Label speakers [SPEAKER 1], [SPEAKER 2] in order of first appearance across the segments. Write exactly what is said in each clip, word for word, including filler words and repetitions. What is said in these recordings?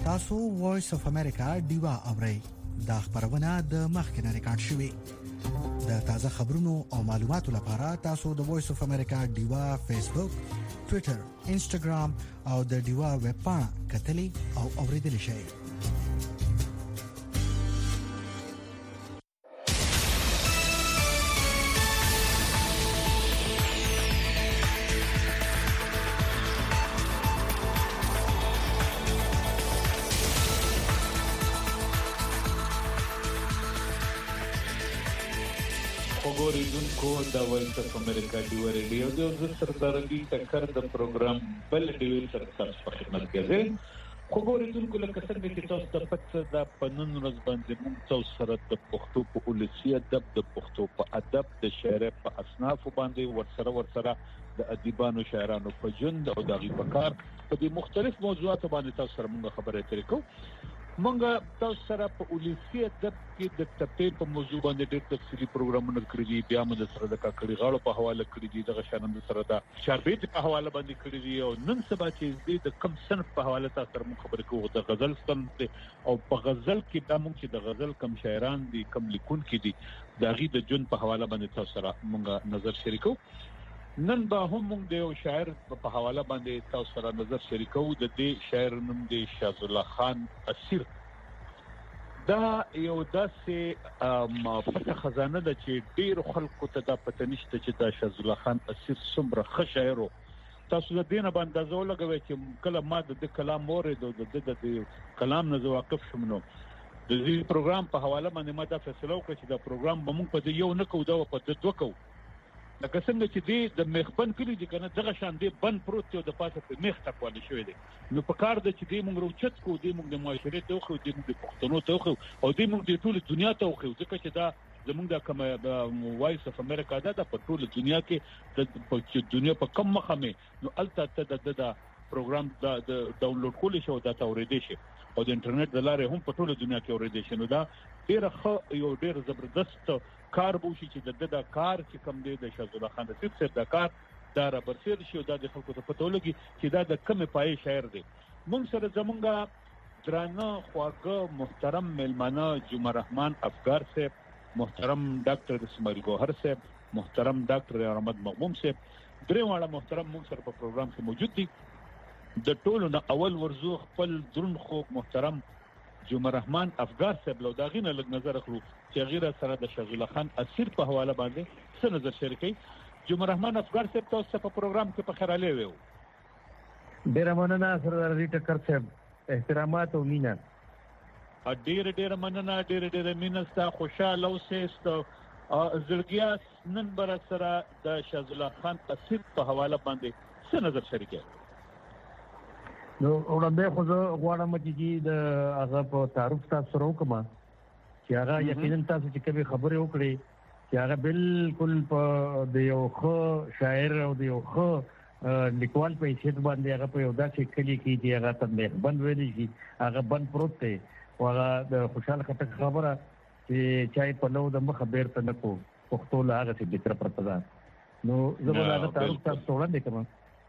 [SPEAKER 1] تاسو وایس اف امریکا ډیوا اورئ. دا خبرونه د مخکنه ریکارډ شوې. د تازه خبرونو او معلوماتو لپاره تاسو د وایس اف امریکا ډیوا فیسبوک، ټوئیټر، انسټاګرام او د ډیوا ویب پاڼه کتلی او اوریدلی شئ.
[SPEAKER 2] اوریدونکو د وایس اف امریکا ډیو ریډیو د سردارګي ټکر د پروګرام بل ډیو سره تاسو په خدمت کې ده. خو اوریدونکو لکه څنګه چې تاسو د پټ د پنن ورځ باندې موږ تاسو سره د پښتو په اولسي ادب، د پښتو په ادب، د شعر په اصناف باندې ورسره ورسره د ادیبانو شاعرانو په ژوند او د غي په کار په دې مختلف موضوعاتو باندې تاسو سره موږ خبرې اترې کوو. مونږ تاسو سره په اولسي ادب کې د ټپې په موضوع باندې ډېر تفصیلي پروګرامونه کړی دي. بیا موږ سره د کاکړي غاړو په حواله کړی دي، د غشانند سره د شربېت په حواله باندې کړی دي، او نن سبا چې د کم صنف په حواله تاسو سره موږ خبرې کوو. د غزل صنف او په غزل کې دا موږ چې د غزل کم شاعران دي، کم لیکونکي دي، د غي د جون په حواله باندې تاسو سره موږ نظر شریکو. نن به هم موږ د یو شاعر په حواله باندې تاسو سره نظر شریکو. د دې شاعر نوم دی شاذ الله خان اسیر. دا یو داسې پټه خزانه ده چې ډېر خلکو ته دا پته نشته چې دا شاذ الله خان اسیر څومره ښه شاعر و. تاسو د دې نه به اندازه ولګوئ چې کله ما د دې کلام واورېد او د ده د کلام نه زه واقف شوم، نو د دې پروګرام په حواله باندې ما دا فیصله وکړه چې دا پروګرام به موږ په دې یو نه کوو، دا به په ده دوه کوو. لکه څنګه چې دی د میخبند کلی دي که نه، دغه شان دی بند پروت دی او د پاسه په میخ ټکوالی شوی دی. نو په کار ده چې دی موږ روچت کړو، دی موږ د معاشرې ته وښیو، دی موږ د پښتنو ته وښیو، او دی موږ د ټولې دنیا ته وښیو. ځکه چې دا زموږ د کومه وایس اف امریکا ده، دا په ټوله دنیا کې د دنیا په کم مخه مې نو هلته ته د د پروګرام د ډاونلوډ کولی شي او دا ته اورېدی شي، او د انټرنیټ د لارې هم په ټوله دنیا کې اورېدی شي. نو دا ډېره ښه یو ډېر زبردست کار به وشي چې د ده دا کار چې کوم دی د شاذ الله خان اسیر صاحب دا کار دا رابرسېر شي او دا د خلکو ته پته ولګي چې دا د کومې پایې شاعر دی. موږ سره زمونږ درانه خواږه محترم میلمانه جمعه رحمان افګار صاحب، محترم ډاکټر اسماعیل ګوهر صاحب، محترم ډاکټر احمد مغموم صاحب، درې واړه محترم موږ سره په پروګرام کې موجود دي. د ټولو نه اول ورزو خپل درون خو محترم جمعه رحمان افګار صاحب لو دا غینه لږ نظر اخلو چې غیره سره د شاذ الله خان اسیر په حواله باندې څه نظر شریکي. جمعه رحمان افګار صاحب تاسو په پروګرام کې په خیر علي وو.
[SPEAKER 3] ډیر مننه سردار ټکر صاحب، احترامات او مینا.
[SPEAKER 2] ډیر ډیر مننه، ډیر ډیر مینا ستا خوشاله اوسئ. زړګیا نن بر سره د شاذ الله خان اسیر په حواله باندې څه نظر شریکي.
[SPEAKER 3] نو وړاندې خو زه غواړم چې د هغه په تعارف تاسو سره وکړم چې هغه یقینا تاسو چې کومې خبرې وکړې چې هغه بالکل په د یو ښه شاعر او د یو ښه لیکوال په حیثیت باندې هغه په یو داسې کلي کې چې هغه ته میخبند ویلی شي، هغه بند پروت دی او هغه د خوشحال خټک خبره چې چای په لو د مخه بیرته نه کو پښتو له هغسې بهتره پرته ده. نو زه به د هغه تعارف تاسو ته وړاندې کړم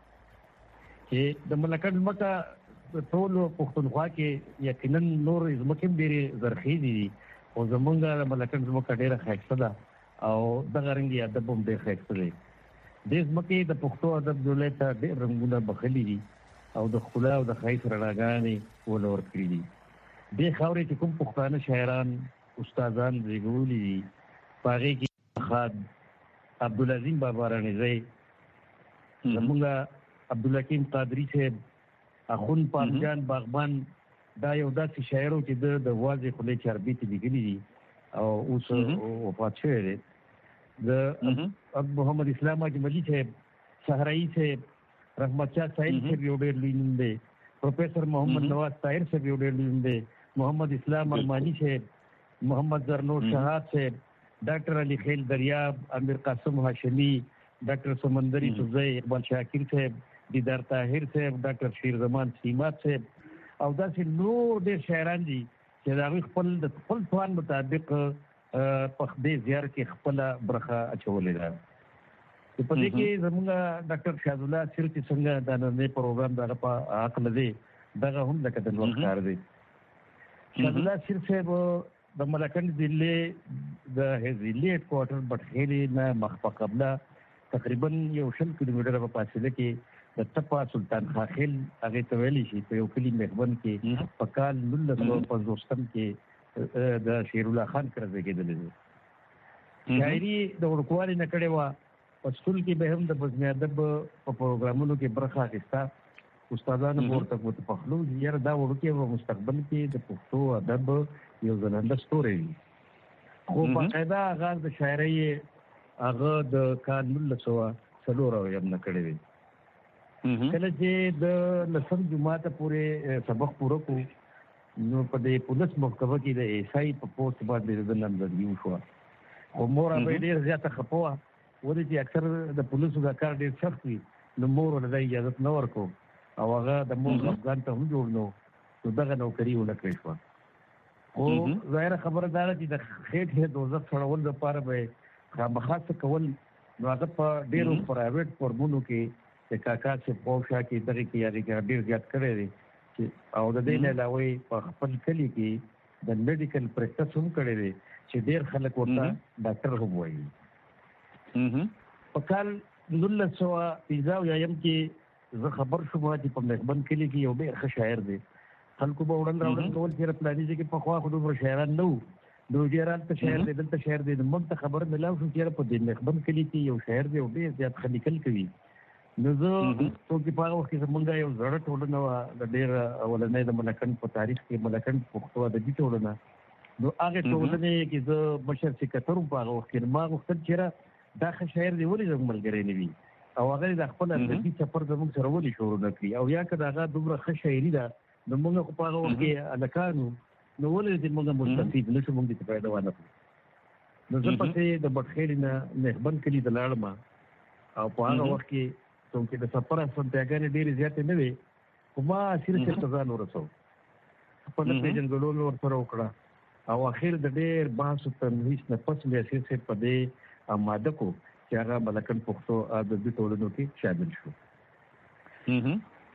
[SPEAKER 3] چې د ملکن ځمکه ټولو پښتونخوا کې یقینا نور ځمکې هم ډېرې زرخیزې دي، خو زمونږ د ملکن ځمکه ډېره ښایسته ده او دغه رنګې ادب هم ډېر ښایسته دی. دې ځمکې د پښتو ادب ډولۍ ته ډېر رنګونه بخلي دي او د ښکلا او د ښایست رڼاګانې ول ورکړي دي. دې خاورې چې کوم پښتانه شاعران استادان زیږولي دي په هغې کې خاد عبدالعظیم بابا رانیزی، زمونږ عبدالحکیم قادری صاحب، اخون پاکجان باغبان، دا یو داسې شاعر و چې د د واضح خولې چاربیتې لیکلي دي او اوس وفات شوی دی. د محمد اسلام اجملي صاحب، صحرایي صاحب، رحمت شاه ساحل صاحب یو ډېر لوی نوم دی، پروفیسر محمد نواز طاهر صاحب یو ډېر لوی نوم دی، محمد اسلام ارماني صاحب، محمد زرنور شهاد صاحب، ډاکټر علي خیل دریاب، امیر قاسم هاشمي، ډاکټر سمندري سوزی، اقبال شاکر صاحب، دیدار طاهر صاحب، ډاکټر شیر زمان سیمات صاحب او داسې نور ډېر شاعران دي چې د هغوی خپل د خپل توان مطابق په دې زیار کې خپله برخه اچولې ده. په دې کې زموږ ډاکټر شاذ الله اسیر چې څنګه دا نننی پروګرام د هغه په هکله دی دغه هم لکه د نور کار دی. شغله صرف د ملکنډ ضلع د ضلع هډ کوارټر بټخیلې نه مخ قبله تقریبا یو شل کیلومتره په فاصله کې د تپا سلطان خاخیل هغه ته ویلی شي په یو کلی مخبن کې په کال نولس سوه پنځوستم کې د شیر الله خان کړه زیږیدلی دی. شاعري د ورکوالي نه کړې وه. په سکول کې به هم د بزم ادب په پروګرامونو کې برخه اخیسته. استادانو ورته کوته پخلو یاره دا وړوکی به مستقبل کې د پښتو ادب یو ځلانده ستوری وي. خو باقاعده آغاز د شاعرۍ هغه د کال نولس سوه څلور اویم نه کړی دی. کله چې د لسم جماعته پورې سبق پوره کړو نو په دې پولیس محکمه کې د ایسائی په پوسټ باندې د نامزدګي وشوه. خو مور به ډېر زیاته خفه وه، ولې چې اکثر د پولیسو دا کار ډېر سخت وي نو مور ورته اجازه نه ورکړو او هغه د مور افغان ته هم جوړ نو نو دغه نوکري ونه کړې شوه. خو ظاهره خبره دا ده چې د خېټې دوزخ سړول لپاره به خامخا څه کول نو هغه په ډېرو پرایویټ فورمونو کې د کاکا چې پوښا کې دغه کې یاري کې ډېر زیات کړی دی او د دې نه علاوه په خپل کلی کې د میډیکل پریکټس هم کړی دی چې ډېر خلک ورته ډاکټر هم وایي. په کال نولس سوه پنځه اویایم کې زه خبر شوم چې په مخبن کلي کې یو ډېر ښه شاعر دی. خلکو به وړاندې راوړل کول چې پلاني ځای کې پخوا خو دومره شاعران نه وو نو ډېر هلته شاعر دی دلته شاعر دی. موږ ته خبر ملاو شو چې په دې مخبن کلي کې یو شاعر دی او ډېر زیات ښه لیکل کوي. نو زه څوکې په هغه وخت کې زمونږ یو زړه ټولنه وه د ډېر اولنۍ د ملکنډ په تاریخ کې ملکنډ پښتو ادبي ټولنه. نو هغې ټولنې کې زه مشر سکتر وم په هغه وخت کې. ما غوښتل چې دا ښه شاعر دی ولې زموږ ملګری نه وي او هغه د خپل ادبي سفر زموږ سره ولې شروع نه کړي او یا که د هغه دومره ښه شاعري ده نو موږ خو په هغه وخت کې هلکان وو نو ولې دې موږ مستفید نه شو موږ دې فایده وانه کړو. نو زه پسې د بټخیلې نه مخبن کلي ته لاړم او په هغه وخت کې څومره د سفر اسانتیاګانې ډېرې زیاتې نه وې خو ما صرف ورته ځان ورسو خپل پېژندګلومې ورسره وکړه او اخر د ډېر بحث و تنویس نه پس مې اخر صاحب په دې اماده کو چې هغه ملکنډ پښتو ادبي ټولنو کې شامل شو.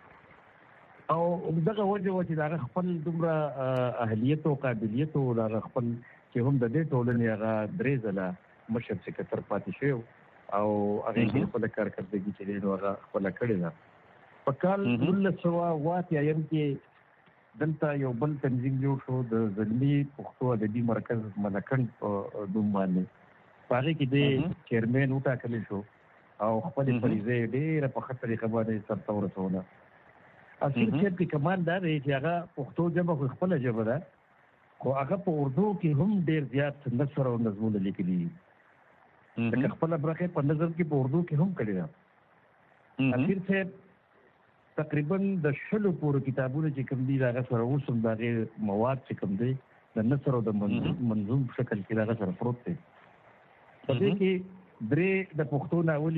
[SPEAKER 3] او دغه وجه وه چې د هغه خپل دومره اهلیت او قابلیت او د هغه خپل چې هم د دې ټولنې هغه درې ځله مشر سکتر پاتې شوی او هغه کې خپل کارکردګي چې دی نو هغه خپله کړې ده. په کال نولس سوه اوه اتیایم کې دلته یو بل تنظیم جوړ شو د زلمي پښتو ادبي مرکز ملکنډ په نوم باندې. په هغې کې د چیرمین وټاکلی شو او خپلې فریضې ډېره په ښه طریقه باندې سرته ورسوله. اصل صاحب کې کمال دا دی چې هغه پښتو ژبه خو خپله ژبه ده خو هغه په اردو کې هم ډېر زیات نثر او نظمونه لیکلي دي. لکه خپله برخه په نظر کې په اردو کې هم کړې ده. اخر صاحب تقریبا د شلو پورې کتابونه چې کوم دي د هغه سره اوس هم د هغې مواد چې کوم دی د نثر او د منظوم په شکل کې د هغه سره پروت دی. په دې کې درې د پښتو ناولې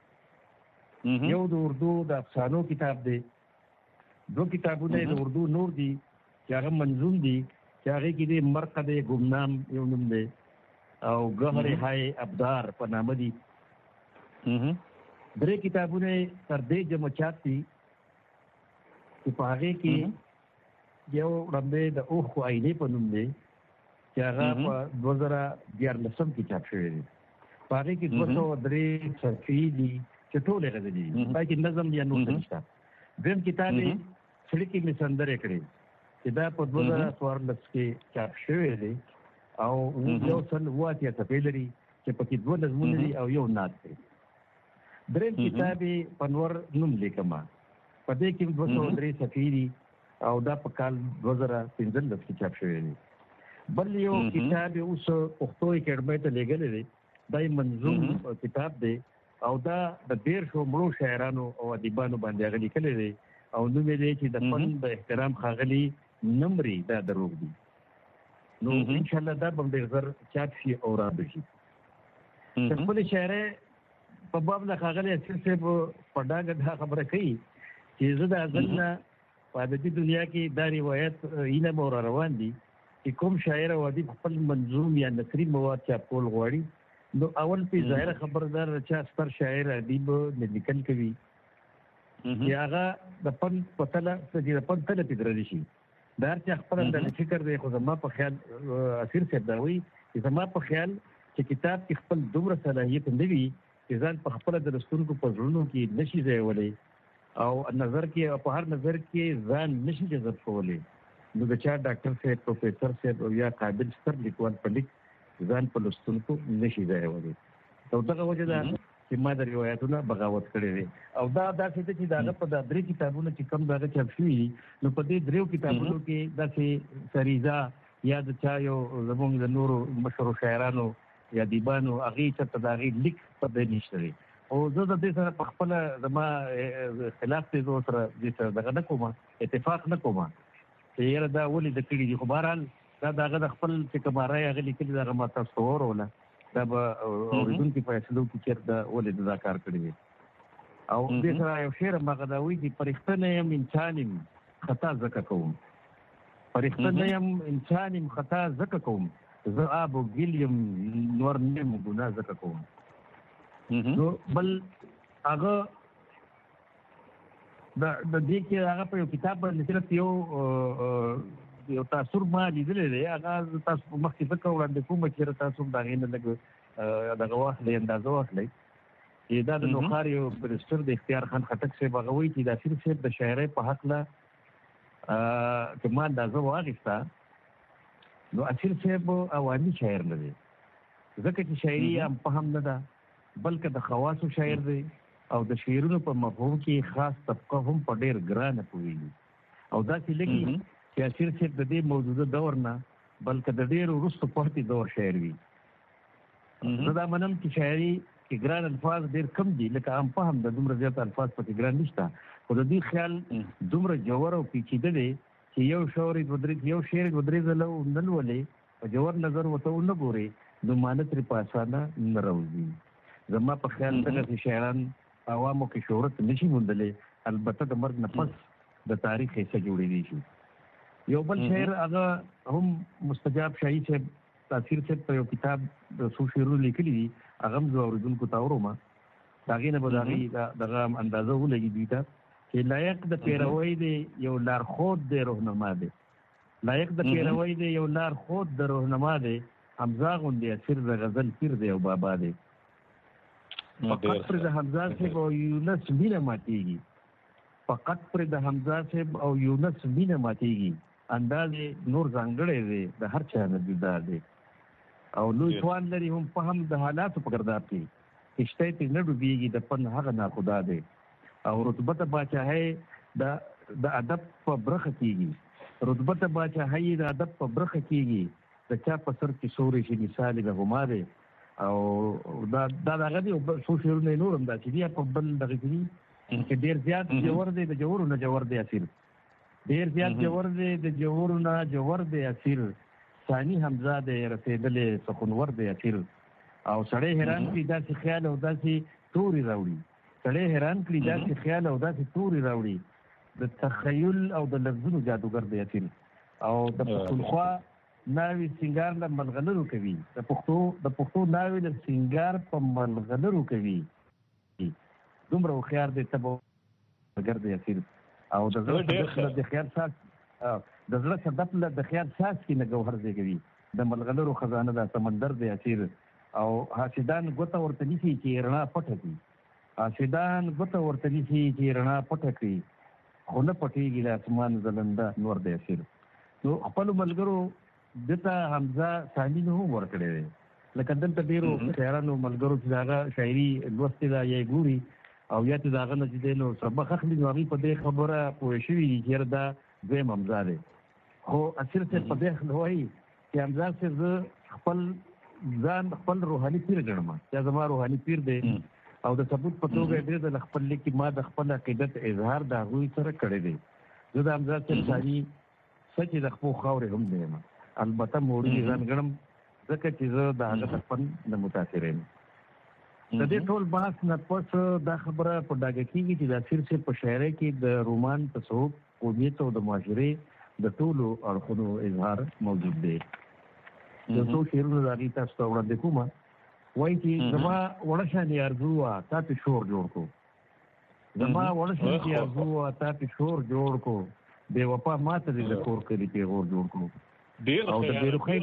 [SPEAKER 3] دي، یو د اردو د افسانو کتاب دی، دو کتابونه د اردو نور دي چې هغه منظوم دي چې هغې کې د مرقد ګمنام یو نوم دی او گهر های ابدار په نامه دي. درې کتابونه تر دې جمع چاپ دي چې په هغې کې یو ړندې د اوښکو آینې په نوم دی چې هغه په دوه زره دیارلسم کې چاپ شوی دی. په هغې کې دوه سوه درې صفحې دي چې ټولې غزلې دي، پای کې نظم یا نور نشته. دویم کتاب یې سړکې مې سندرې کړې چې دا په دوه زره څوارلس کې چاپ شوی دی او یو سل اوه اتیا صفحې لري چې پکې دوه نظمونه دي او یو نعت دی. دریم کتاب یې پنور نوم لیکمه، په دې کې دوه سوه درې صفحې دي او دا په کال دوه زره پنځلس کې چاپ شوی دی. بل یو کتاب یې اوس پښتو اکیډمۍ ته لیږلی دی، دا یې منظوم کتاب دی او دا د دیرشو مړو شاعرانو او ادیبانو باندې هغه لیکلی دی او نوم یې دی چې د فن د احترام ښاغلي نمرې دا دروغ دي. نو انشاءالله دا به ډېر زر چاپ شي او رابه شي. د خپلې شاعرۍ په باب نه ښاغلی اسیر صاحب په ډاګه دا خبره کوي چې زه د ازل نه په ادبي دنیا کې دا روایت علم او را روان دي چې کوم شاعر او ادیب خپل منظوم یا نثري مواد چاپ کول غواړي نو اول پې ظاهره خبردار چا ستر شاعر ادیب نه لیکل کوي چې هغه د پن پتله چې د پن تله پدرل شي دا چې خپل د فکر دی خو زما په خیال اسیر صاحب دا وی چې زما په خیال چې کتاب کې خپل دومره صلاحیت نه وي چې ځان په خپل د لوستونکو په زړونو کې نشي ځایولی او نظر کې په هر نظر کې ځان نشي جذب کولی نو د چا ډاکټر صاحب پروفیسر صاحب او یا قابل ستر لیکوال په لیک ځان په لوستونکو نشي ځایولی او دغه وجه ده چې ما د روایتونو بغاوت کړی دی او دا داسې چې دا په د درې کتابونو چې کم دغه چاپ شوي نو په دې دریو کتابونو کې داسې سریزه یا د چا یو زموږ د نورو مشهورو شاعرانو یا دیبانو هغې چېرته د هغې لیک په دې نشته دی او زه د دې سره په خپله زما خلاف دی زه سره دې سره دغه نه کوم اتفاق نه کوم چې یاره دا ولې د کړي دي خو بهرحال دا د هغه د خپل چې کومه رایه هغه لیکلي د هغه ما تاسو ته واوروله دا به اورېدونکي فیصلو کې چېرته ولې دا کار کړی دی او دې سره یو شعر هماغه دا وایي چې فرښته نه یم انسان یم خطا ځکه کوم فرښته نه یم انسان یم خطا ځکه کوم زه آب و ګل یم نور نه یم ګناه ځکه کوم نو بل هغه د دې کې هغه په یو کتاب باندې صرف یو یو تاثر ما لیدلی دی هغه تاسو په مخکې فکر وړاندې کوم چې تاسو د هغې نه لږ دغه واخلئ اندازه واخلئ چې دا د نوښار یو بریسټر د اختیار خان خټک صاحب هغه وایي چې د اسیر صاحب د شاعرۍ په هکله چې ما اندازه واخیسته نو اسیر صاحب عوامي شاعر نه دی ځکه چې شاعري یې هم فهم نه ده بلکې د خواصو شاعر دی او د شعرونو په مفهوم کې خاص طبقه هم په ډېر ګرانه پوهېږي او داسې لګي چې اسیر صاحب د دې موجوده دور نه بلکې د ډېر وروسته پاتې دور شاعر وي زه دا منم چې شاعري کې ګران الفاظ ډېر کم دي لکه عام فهم د دومره زیات الفاظ پکې ګران نشته خو د دې خیال دومره جوور او پیچیده دی چې یو شعر یې یو شعر یې دوه درې ځله ونه لولې په جوور نظر ورته ونه ګورې نو معنی ترې په اسانه نه راوځي زما په خیال دغسې شاعران عوامو کې شهرت نشي موندلی البته د مرګ نه پس د تاریخ حصه جوړېدی شي یو بل شاعر هغه هم مستجاب شاهي صاحب تاثیر صاحب په یو کتاب د څو شعرونه لیکلي دي هغه هم زه اورېدونکو ته اورم د هغې نه به د هغې دغه اندازه ولګي دوی ته چې لایق د پیروۍ دی یو لارښود دی رهنما دی لایق د پیروۍ دی یو لارښود د رهنما دی حمزه غوندې اسیر د غزل پیر دی او بابا دی فقط پر د حمزه صاحب او یونس مینه ماتېږي فقط پر د حمزه صاحب او یونس مینه ماتېږي اندازې نور ځانګړی دی د هر چا نه جدا دی او لوی توان لري هم فهم د حالاتو په ګرداب کې کشتی ترې نه ډوبېږي د فن هغه ناخدا دی او رتبته باچاهۍ د د ادب په برخه کېږي رتبته باچاهۍ د ادب په برخه کېږي د چا په سر کې سوري شي مثال د هما دی او دا دا دغه دی څو شعرونه یې نور هم داسې دي په بل دغه کې دي چې ډېر زیات جوور دی د جوورو نه جوور دی اسیر ډېر زیات جوور دی د جوورو نه جوور دی اسیر ثاني حمزه دی رسېدلی سخنور دی اسیر او سړی حیران کړي داسې خیال او داسې تورې راوړي سړی حیران کړي داسې خیال او داسې تورې راوړي د تخیل او د لفظونو جادوګر دی اسیر او د پښتونخوا ناوې سینګار له ملغلرو کوي د پښتو د پښتو ناوې له سینګار په ملغلرو کوي دومره هوښیار دی ته به ګر دی اسیر او د زړه د خیال ساز د زړه صدف له د خیال ساز کې نه ګوهر زیږوي د ملغلرو خزانه دا سمندر دی اسیر او حاسدان ګوته ورته نیسي چې رڼا پټه کړي حاسدان ګوته ورته نیسي چې رڼا پټه کړي خو نه پټېږي د اسمان ځلنده نور دی اسیر نو خپلو ملګرو دته حمزه ثاني نه هم ورکړی دی لکه دلته ډېرو شاعرانو ملګرو چې د هغه شاعري لوستې ده یا یې ګوري او یا چې د هغه نه چې دی نو سبق اخلي نو هغوی په دې خبره پوه شوي دي چې یاره دا دویم حمزه دی خو اسیر صاحب په دې وایي چې حمزه صاحب زه خپل ځان خپل روحاني پیر ګڼم یا زما روحاني پیر دی او د ثبوت په توګه ډېر د خپل لیک کې ما د خپل عقیدت اظهار د هغوی سره کړی دی زه د حمزه صاحب ثاني سچ د خپلو خاورې هم دی یم البته موړي ځان ګڼم ځکه چې زه د هغه د فن نه متاثر یم د دې ټول بحث نه پس دا خبره په ډاګه کېږي چې د اسیر صاحب په شاعرۍ کې د رومان تصوف قومیت او د معاشرې د ټولو اړخونو اظهار موجود دی د څو شعرونو د هغې تاسو ته وړاندې کومه وایي چې زما وړه شانې ارزو وه تا پې شور جوړ کړو زما ورسې چې ارزو تا په شور جوړ کو بے وفا ماته دې د کور کې په غور جوړ کو او د بیرخې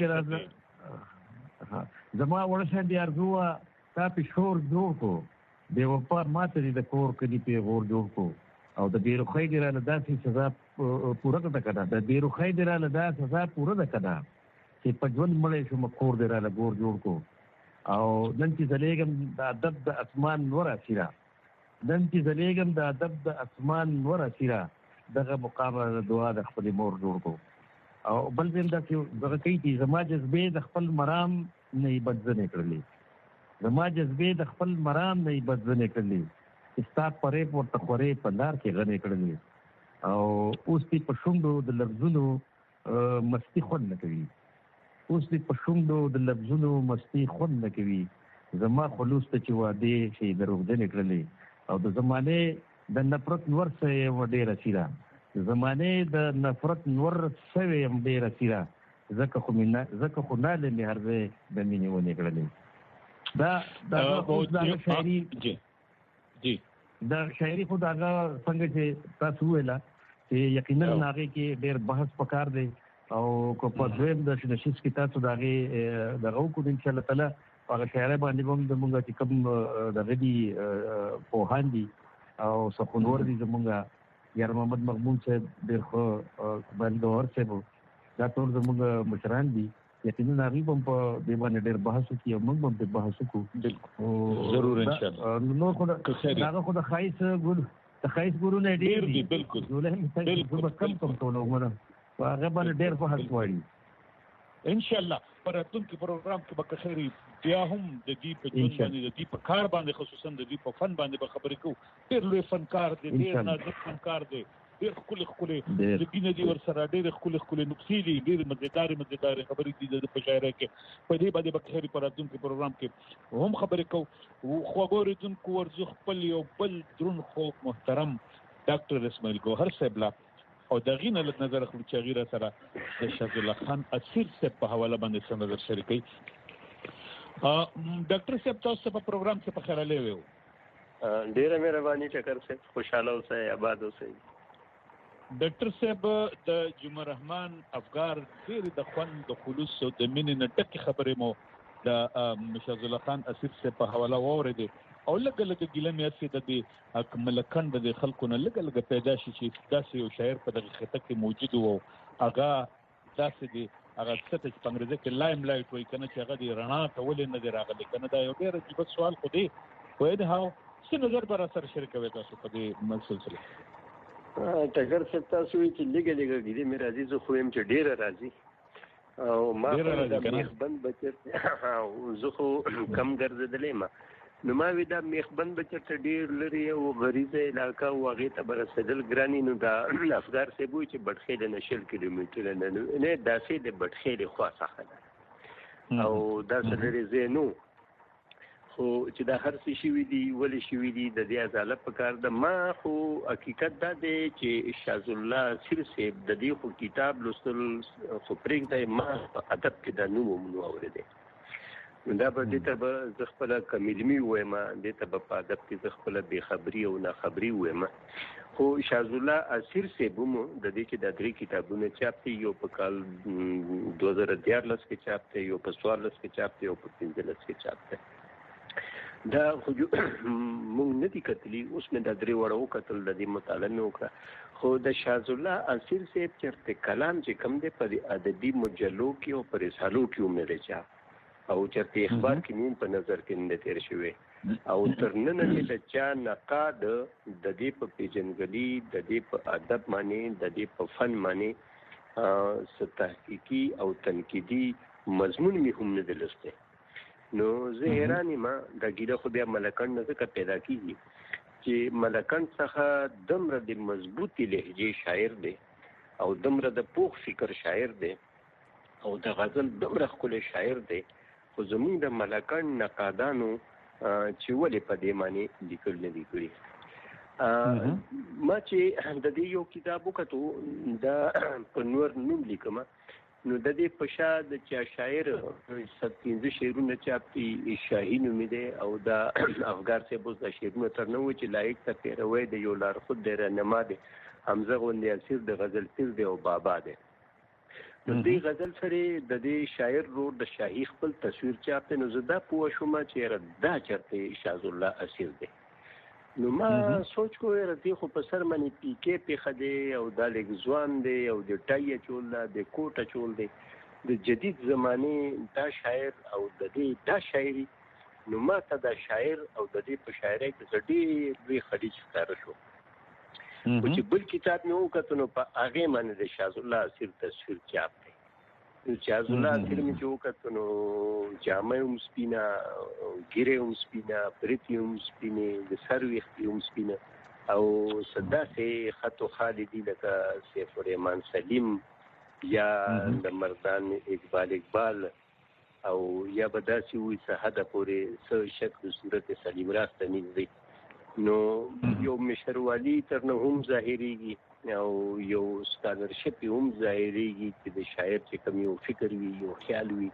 [SPEAKER 3] ګرځه زما ورسې دې ارزو تا په شور جوړ کو بے وفا ماته دې د کور کې په غور جوړ کو او د بیرخې ګرځه داسې سزا پوره کړه د بیرخې ګرځه داسې سزا پوره کړه چې په ژوند مړې شو مکور دې را لګور جوړ کو او نن چې زلېګم د ادب د اسمان نور اسیرا نن چې زلېګم د ادب د اسمان نور اسیرا دغه مقامه دعا د خپل مور جوړ کو او بل دې دا چې دغه کوي چې زما جذبې د خپل مرام نه بدځنه کړلې زما جذبې د خپل مرام نه بدځنه کړلې استا پرې پورته خورې په لار کې غنې کړلې او اوس دې په شوندو د لفظونو مستی خون نه کوي اوس دې په شوندو د لفظونو مستی خون نه کوي زما خلوص ته چې واده شي دروغجن کړلې او د زمانه د نفرت نور سره و ډیر اسیرا زمانه د نفرت نور سره هم ډیر اسیرا زکه خو مینا زکه خو نه له هرځه د مینې ونه کړلې دا دا اوس دا شاعري
[SPEAKER 2] جی جی
[SPEAKER 3] دا شاعري خو دا څنګه چې تاسو ویلا چې یقینا هغه کې ډیر بحث پکار دی او کو په دویم د شنشیس کې تاسو دغه دغه کو ان شاء الله تعالی هغه شاعر باندې هم د مونږه چې کوم دغه دی په هاندي او سخونور دي زمونږه یار محمد مغمون صاحب ډېر خو بندور صاحب دا ټول زمونږه مشران دي یقینا هغه هم په دې باندې ډېر بحث کوي او موږ هم په بحث کوو
[SPEAKER 2] ضرور ان شاء الله
[SPEAKER 3] نو خو دا خو د خایس ګور د خایس ګورو نه ډېر دي
[SPEAKER 2] بالکل
[SPEAKER 3] ولې بالکل کم کم ټولو مونږ هغه باندې ډېر بحث وایي
[SPEAKER 2] ان شاء الله پر راتلونکي پروګرام کې به خیری بیا هم د دې په ژوند باندې د دې په کار باندې خصوصا د دې په فن باندې به خبرې کوو ډېر لوی فنکار دی ډېر نازک فنکار دی ډېر ښکلي ښکلي لګینه دي ورسره ډېر ښکلي ښکلي نقصې دي ډېر مزېدارې مزېدارې خبرې دي د په شاعرۍ کې په دې باندې به خیری پر راتلونکي پروګرام کې هم خبرې کوو خواږه اورېدونکو ورزو خپل یو بل درون خوږ محترم ډاکټر اسماعیل ګوهر صاحب لا او د غینه له نظر خپل چې غیره سره د شاذ الله خان اسیر صاحب په حواله باندې څه نظر شریکي ډاکټر صاحب تاسو په پروګرام کې په خیره لوي
[SPEAKER 4] ډیره مهرباني ټکر صاحب خوشاله اوسئ آباد اوسئ
[SPEAKER 2] ډاکټر صاحب د جمعه رحمان افغار ډیر د خوند د خلوص او د مینې نه ټکي خبرې مو د شاذ الله خان اسیر صاحب په حواله واورېدې او لږ لږ ګیله مې اسې د دې اکملکن د خلکو نه لږ لږ پیدا شي چې داسې یو شاعر په دغه خطه کې موجود وو هغه داسې دی هغه څه چې په انګریزي کې لایم لایټ وایي کنه چې هغه دی رڼا ته ولې نه دی راغلی کنه دا یو ډېر عجیب سوال خو دی خو دې هاو څه نظر به را سره شریکوي تاسو په دې سلسله
[SPEAKER 4] ټګر صاحب تاسو چې لږ لږ ګیله مې راځي زه خو هم چې ډېره راځي او ما د میخبند بچر زه خو کم ګرځېدلی ما نو ما وی دا میخبند بچر ته ډېر لري او غریزه علاقه او هغې ته به رسېدل ګراني نو دا افغار صاحب وایي چې بټخیلې نه شل کیلومیټره نه نه داسې د بټخیلې خوا څخه ده او داسې لرې ځای نو خو چې دا هر څه شوي دي ولې شوي دي د دې عدالت په کار ده ما خو حقیقت دا دی چې شاذ الله سیر صاحب د دې خو کتاب لوستل خو پرېږدی ما په ادب کې دا نوم ومنو اورېدی دا به دې ته به زه خپله کمیلمي ووایم دې ته به په ادب کې زه خپله بېخبري او ناخبري ووایم خو شاذ الله اسیر صاحب هم د دې کې دا درې کتابونه چاپ دي یو په کال دوه زره دیارلس کې چاپ دی یو په څوارلس کې چاپ دی یو په پنځلس کې چاپ دی دا خو مونږ نه دي کتلي اوس مې دا درې واړه وکتل د دې مطالعه مې وکړه خو د شاذ الله اسیر صاحب چېرته کلام چې کوم دی په ادبي مجلو کې او په رسالو کې هم نه دی چاپ او چرته اخبار کې مين په نظر کې نه تیر شوی او تر نن چې د چا نقاد د دې په پیژنګلي د دې په ادب باندې د دې په فن باندې ست تحقیقي او تنقیدي مضمون می هم نه دلسته نو زه حیران ما د ګیره خو بیا ملکن نه څه پیدا کیږي چې ملکن څخه دمره د مضبوطی لهجه شاعر دی او دمره د پوخ فکر شاعر دی او د غزل دمره خپل شاعر دی خو زمونږ د ملکن نقادانو چې ولې په دې معنی لیکل نه دي کړي ما چې د دې یو کتاب وکړو دا په نور نوم لیکم نو د دې په شا د چا شاعر ست پنځه شعرونه چاپ دي شاهي نومې دی او دا افغار صاحب اوس دا شعرونه تر نه و چې لایق ته پیروی د یو لارښود دی رهنما دی حمزه غوندې اسیر د غزل پیر دی او بابا دی. نو دې غزل سره د دې شاعر رور د شاهي خپل تصویر چاپ دی. نو زه دا پوه شوم چې دا چرته شاز الله اسیر دی. نو ما سوچ کو رتی خو په سر باندې پیکې پیخه دی او دا لږ ځوان دی او د ټای چول د کوټه چول دی د جدید زمانه دا شاعر او د دې دا شاعري. نو ما ته دا شاعر او د دې په شاعرۍ کې ډېر لوی خلیج ښکاره شو. خو چې بل کتاب مې وکتو نو په هغې باندې د شاز الله اسیر تصویر چاپ دی. نو شاز الله اسیر مې چې وکتو نو جامه هم سپینه، ګیرې هم سپینه، برېتې هم سپینې، د سر ویښتې هم سپینه او څه داسې خط و خالې دي لکه سیف الرحمن سلیم یا د مردان اقبال اقبال او یا به داسې وي څه حده پورې څه شک د صورت سلیم راسته نږدې. نو یو مشروالي تر نه هم ظاهرېږي او یو سکالرشپ هم ظاهرېږي چې د شاعر چې کوم یو فکر وي، یو خیال وي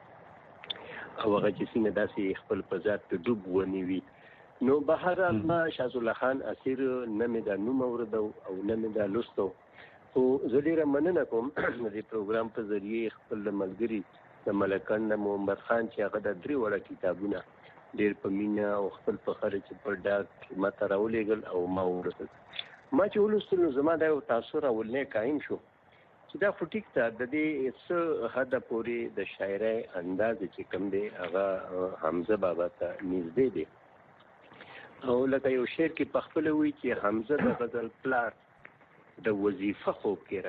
[SPEAKER 4] او هغه چې څنګه داسې خپل په ذات کې ډوب ونیوي. نو بهرحال ما شاز الله خان اسیر نه مې دا نوم اورېدو او نه مې دا لوستو. خو زه ډېره مننه کوم د دې پروګرام په ذریعې خپل ملګري د ملکان محمد خان چې هغه د درې وړه کتابونه ډېر په مینه او خپل فخر چې پر ډاک ما ته راولېږل او ما ورسېد. ما چې ولوستل نو زما دا یو تاثر راولنی قایم شو چې دا خو ټیک ته د دې څه حده پورې د شاعرۍ انداز چې کوم دی هغه حمزه بابا ته نږدې دی. او لکه یو شعر کې په خپله وایي چې حمزه د غزل پلار د وظیفه خوب کې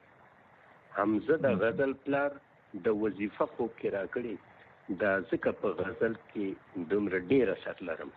[SPEAKER 4] راکړی. حمزه د غزل پلار د وظیفه خوب کې راکړی، دا ځکه په غزل کې دومره ډېر اثر لرم.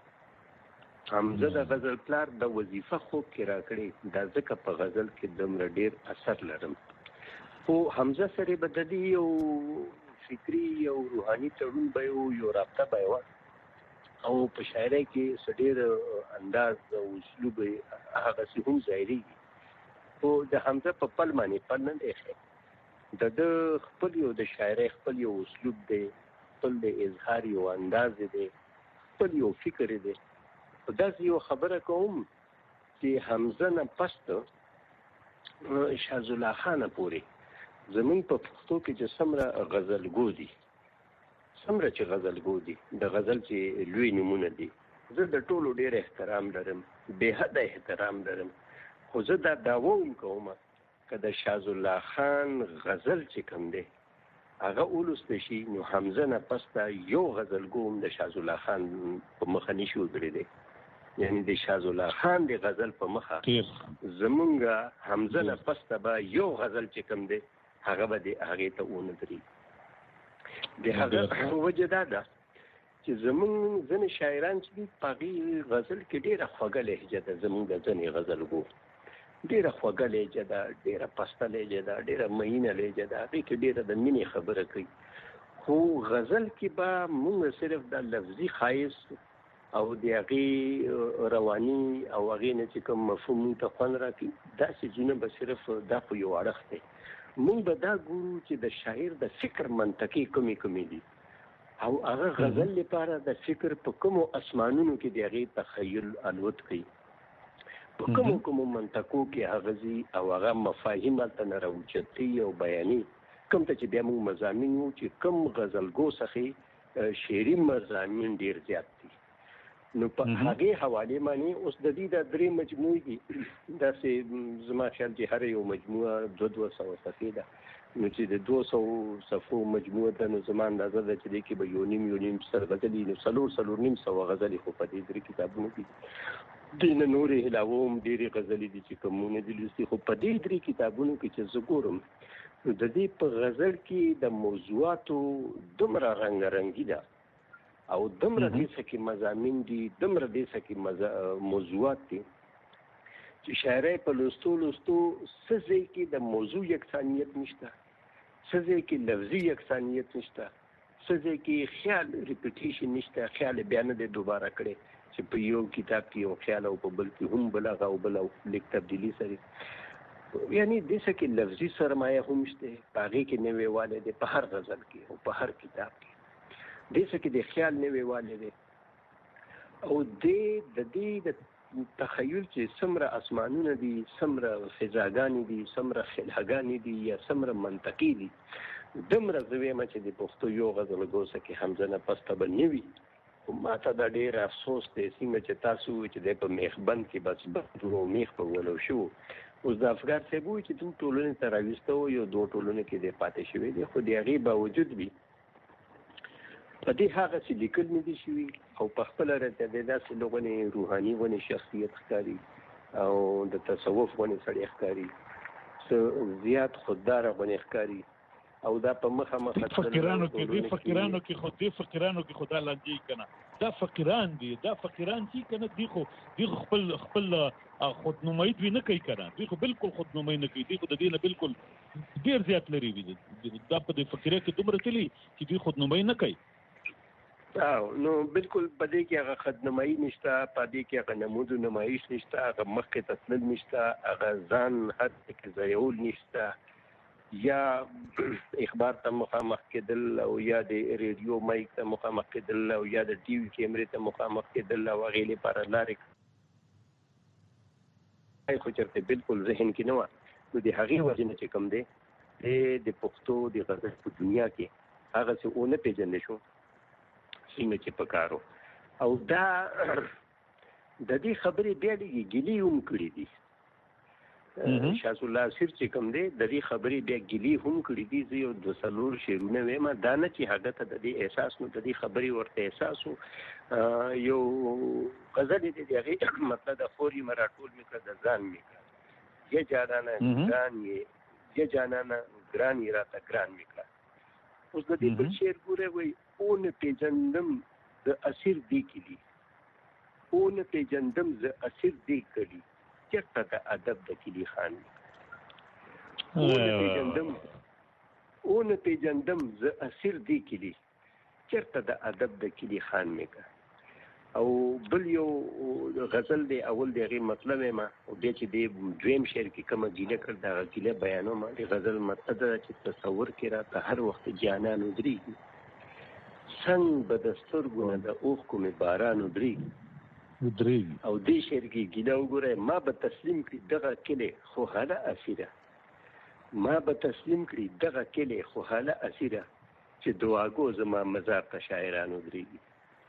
[SPEAKER 4] حمزه د غزل پلار د وظیفه خوب کې راکړی، دا ځکه په غزل کې دومره ډېر اثر لرم. خو حمزه سره به د دې یو فکري یو روحاني تړون به یو یو رابطه به وه او په شاعرۍ کې څه ډېر انداز او اسلوب هغسې هم ظاهرېږي. خو د حمزه په پل باندې پل نه دی ښی، د ده خپل یو د شاعرۍ خپل یو اسلوب دی، خپل د اظهار یو انداز دی، خپل یو فکر دی. خو داسې یو خبره کوم چې حمزه نه پس شاز الله خانه پورې زموږ په پښتو کې چې څومره غزلګو دي، څومره چې غزلګو دي، د غزل چې لوی نومونه دي، زه د ټولو ډېر احترام لرم، بې حده احترام لرم. خو زه دا دعوه هم کوم که د شاز الله خان غزل چې کوم دی هغه ولوسته شي نو حمزه نه پس ته یو غزلګو هم د شاز الله خان په مخه نشي ودرېدی. یعنی د شاز الله خان د غزل په مخه زمونږ حمزه نه پس ته به یو غزل چې کوم دی هغه به د هغې ته ونه درېږي. د هغه وجه دا ده چې زمونږ ځینې شاعران چې دي په هغې غزل کې ډېره خوږه لهجه ده. زمونږ د ځینې غزلګو ډېره خوږه لهجه ده، ډېره پسته لهجه ده، ډېره مینه لهجه ده، هغې کې ډېره د مینې خبره کوي. خو غزل کې به مونږ صرف د لفظي ښایست او د هغې رواني او هغې نه چې کوم مفهوم مونږ ته خوند راکوي داسې ځونه به صرف دا په یو اړخ دی. مونږ به دا ګورو چې د شاعر د فکر منطقې کمې کمې دي او هغه غزل لپاره د فکر په کومو اسمانونو کې د هغې تخیل الوت کوي، په کومو کومو منطقو کې هغه ځي او هغه مفاهیم هلته نه راوچتوي او بیاني. کوم ته چې بیا موږ مضامین وو چې کوم غزلګو څخه شعري مضامین ډېر زیات دي. نو په هغې حوالې باندې اوس د دې دا درې مجموعې دي، داسې زما خیال چې هره یو مجموعه دوه دوه سوه صفحې ده. نو چې د دوه سوو صفحو مجموعه ده نو زما اندازه ده چې دې کې به یو نیم یو نیم سر غزلي نو څلور څلور نیم سوه غزلې خو په دې درې کتابونو کې دې نه نورې علاوه هم ډېرې غزلې دي چې کومونه دي لوستي. خو په دې درې کتابونو کې چې زه ګورم نو د دې په غزل کې د موضوعاتو دومره رنګارنګي ده او دومره دې څه کې مضامین دي، دومره دې څه کې موضوعات دي چې شاعرۍ په لوستو لوستو څه ځای کې د موضوع یکسانیت نشته، څه ځای کې لفظي یکسانیت نشته، څه ځای کې خیال ریپیټیشن نشته، خیال بیا نه دی دوباره کړی چې په یو کتاب کې یو خیال او په بل کې هم بل هغه او بل لیک تبدیلي سره. یعنی د څه کې لفظي سرمایه هم شته، په هغې کې نویوالی دی، په هر غزل کې او په هر کتاب کې. د څه کې د خیال نویوالی دی او د دې د تخیل چې څومره اسمانونه دي، څومره فضاګانې دي، څومره خلاګانې دي یا څومره منطقي دي، دومره زه وایم چې د پښتو یو غزل ګوسه کې حمزه نه پسته به نه وي. خو ما ته دا ډېر افسوس دی څنګه چې تاسو وایئ چې دی په میخبند کې بس بندو میخ په ولو شو. اوس د افغان صاحب وایي چې دوی ټولنې ته راویسته و، یو دوه ټولنې کې دی پاتې شوی دی، خو د هغې باوجود وي په دې هغسې لیکل نه دي شوي او په خپله راته دی داسې لغونې روحاني غونې شخصیت ښکاري او د تصوف غونې سړی ښکاري، څه زیات خودداره غونې ښکاري او دا په مخه مخه
[SPEAKER 2] فقیرانو کې دي فقیرانو کې خو دې فقیرانو کې خدا لاندې کنه دا فقیران دي دا فقیران چې کنه دی خو دی خپل خپل خودنمایي دوی نه کوي کنه، دوی خو بالکل خودنمایي نه کوي، دوی خو د دې نه بالکل ډېر زیات لري دي دا په دې فقیرۍ کې دومره چلی چې دوی خودنمایي نه کوي.
[SPEAKER 4] او نو بالکل په دې کې هغه خودنمایي نشته، په دې کې هغه نمود نمایش نشته، هغه مخکې تسلل نشته، هغه ځان هر کې ځایول نشته، یا اخبار ته مخامخ کېدل او یا د ریډیو مایک ته مخامخ کېدل او یا د ټي وي کیمرې ته مخامخ کېدل او هغې لپاره لارې خو چېرته بالکل ذهن کې نه وه. نو د هغې وجې نه چې کوم دی د پښتو د غزل په دنیا کې هغسې ونه پېژندل شو څنګه چې په کار و. او دا د دې خبرې بیا لږې ګیلې هم کړي دي شاه الله سیر چې کوم دی د دې خبرې بیا ګیلې هم کړي دي. زه یو دوه څلور شعرونه وایم، دا نه چې هغه ته د دې احساس نو د دې خبرې ورته احساس و. یو غزل دی د هغې مطلب د خور یې راټول مې کړه د ځان مې کړه یا جانانه ګران یې یا جانانه ګران یې راته ګران مې کړه. اوس د دې بل شعر ګوره وایي او نه پېژندم د اسیر دی کلي او نه پېژندم زه اسیر دی کلي چېرته د ادب د کلي خان او نه پېژندم او نه پېژندم زه اسیر دی کلي چېرته د ادب د کلي خان مې کړه. او بل یو غزل دی اول د هغې مطلب یم او بیا چې دی دویم شعر کې کومه ګیله کړ د هغه ګیله بیانوم. د غزل مطلب ده چې تصور کې راته هر وخت جانان ودرېږي څنګ به د سترګو نه د اوښکو مې باران ودرېږي
[SPEAKER 2] ودرېږي.
[SPEAKER 4] او دې شعر کې ګیله وګورئ ما به تسلیم کړي دغه کلې خو هله اسیره ما به تسلیم کړي دغه کلې خو هله اسیره چې دعاګو زما مزار ته شاعران ودرېږي.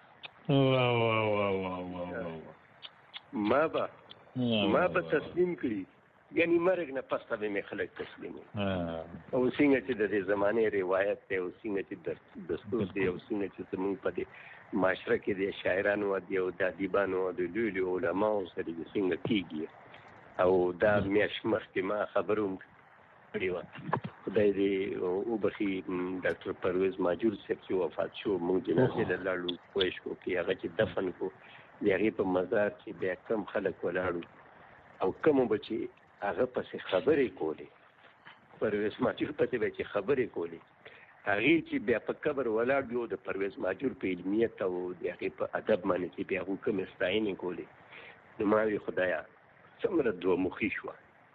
[SPEAKER 4] ما به ما به تسلیم کړي یعنی مرګ نه پسته به مې خلک تسلیم او څنګه چې د دې زمانې روایت دی او څنګه چې دستور دی او څنګه چې زموږ په دې معاشره کې د شاعرانو دی او د ادیبانو او د لوی لوی علماو سره د څنګه کېږي او دا میاشت مخکې ما خبره هم کړې وه. خدای دې وبخي ډاکټر پرویز ماجور صاحب چې وفات شو موږ جنازې له لاړو پوه شو کې هغه چې دفن کو د هغې په مزار کې بیا کم خلک ولاړو او کومو به چې هغه پسې خبرې کولې پرویز ماجور پسې به چې خبرې کولې هغې چې بیا په قبر ولاړ یو د پرویز ماجور په علمیت او د هغې په ادب باندې چې بیا هغوی کومې ستاینې کولې نو ما وی خدایه څومره دومخي شوه.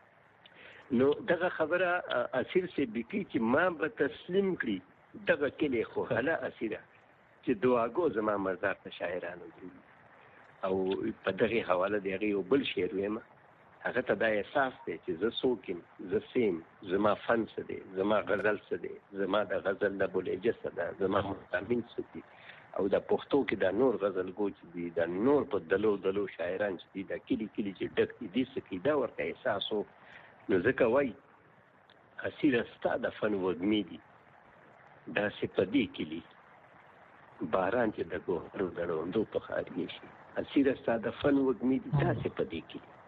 [SPEAKER 4] نو دغه خبره اسیر صاحب لیکي چې ما به تسلیم کړي دغه کلې خو هله اسیره چې دعاګو زما مزار ته شاعران ودرېږي. او په دغې حواله د هغې یو بل شعر ویم هغه ته دا احساس دی چې زه څوک یم زه څه یم زما فن څه دی زما غزل څه دی زما د غزل د بولیجه څه ده زما مضامین څه دي او د پښتو کې دا نور غزلګو چې دي دا نور په دلو دلو شاعران چې دي دا کلي کلي چې ډک دي دې څه کوي دا ورته احساس و. نو ځکه وایي اسیره ستا د فن وږمې دي داسې په دې کلي باران چې د ګوهرو د ړوندو په خاریې شي اسیره ستا د فن وږمې دي داسې په دې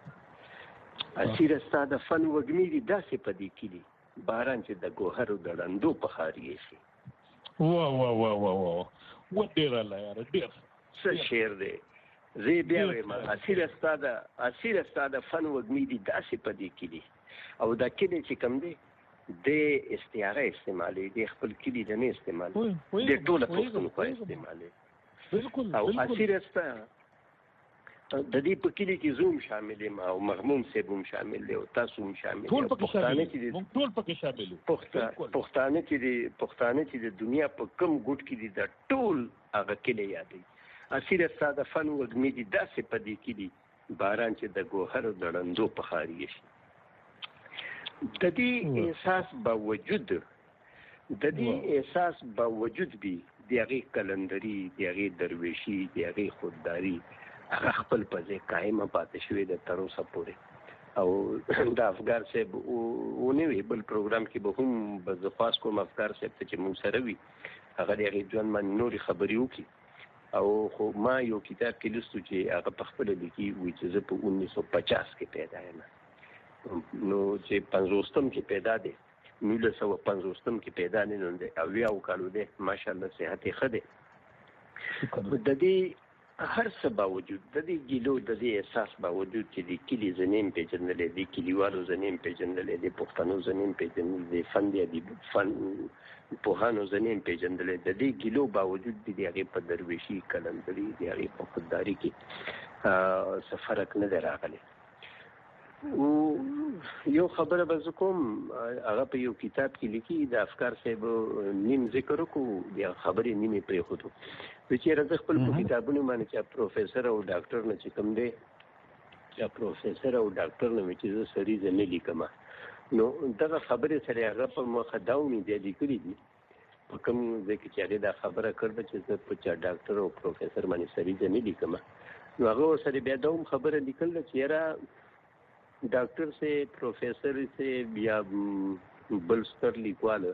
[SPEAKER 4] کلي اسیره ستا د فن وږمې دي داسې په دې کلي باران چې د ګوهرو د ړندو په خاریې شي.
[SPEAKER 2] وا وا وا وا وا و ډېر الله یاره ډېر
[SPEAKER 4] څه شعر دی. زه بیا وایم اسیره ستا د اسیره ستا د فن وږمې دي داسې په دې کلي او دا کلي چې کوم دی د استعاره استعمالوي د خپل کلي د نه استعمالوي د ټوله پښتونخوا استعمالوي او اسیره ستا د دې په کلی کې زوم شامل یم او مغموم صاحب هم شامل دی او تاسو هم شامل
[SPEAKER 2] ټول
[SPEAKER 4] یو.
[SPEAKER 2] پکې شامل دي موږ ټول پکې شامل یو.
[SPEAKER 4] پښتانه چې دي پښتانه چې د دنیا په کم ګوټ کې دي دا ټول هغه کلی یادي. اصل ساده فن وګمې دي داسې په دې کې دي باران چې د ګوهر د ړندو په خاري شي. د دې احساس باوجود د دې احساس باوجود به د هغې کلندري د هغې درویشي د هغې خودداري هغه خپل په ځای قایمه پاتې شوې ده تر اوسه پورې. او د افګار صاحب ونه وي بل پروګرام کې به هم به زه خواست کوم افګار صاحب ته چې موږ سره وي هغه د هغې ژوند باندې نورې خبرې وکړي. او خو ما یو کتاب کې لوستو چې هغه په خپله لیکي وایي چې زه په اونیس سو پچاس کې پیدا یم نو چې پنځوستم کې پیدا دی نولس سوه پنځوستم کې پیدا نه نو دی اویاو کالو دی ماشاءالله صحت یې ښه دی. د دې هر څه باوجود د دې ګیلو د دې احساس باوجود چې د کلي زه نه یم پېژندلی د کلیوالو زه نه یم پېژندلی د پښتنو زه نه یم پېژندلی د فن د ادب فن پوهانو زه نه یم پېژندلی د دې ګیلو باوجود د هغې په درویشي کلندري د هغې په خودداري کې څه فرق نه دی راغلی. یو خبره به زه کوم هغه په یو کتاب کې لیکي د افکار صاحب نیم ذکر وکړو د خبرې نیمې پرېښودو چېرې زه خپل په کتابونو باندې چې پروفیسر او ډاکټر نه چې کوم دی چې پروفیسر او ډاکټر نه مې چې زه سریزه نه لیکم نو دغه خبرې سره هغه په مخه دا امید لیکلي دي په کوم ځای کې چې هغې دا خبره کړده چې زه په چا ډاکټر او پروفیسر باندې سریزه نه لیکم نو هغه ورسره بیا دا هم خبره لیکل ده چې یاره ډاکټر سے پروفیسر سے بیا بل ستر لیکواله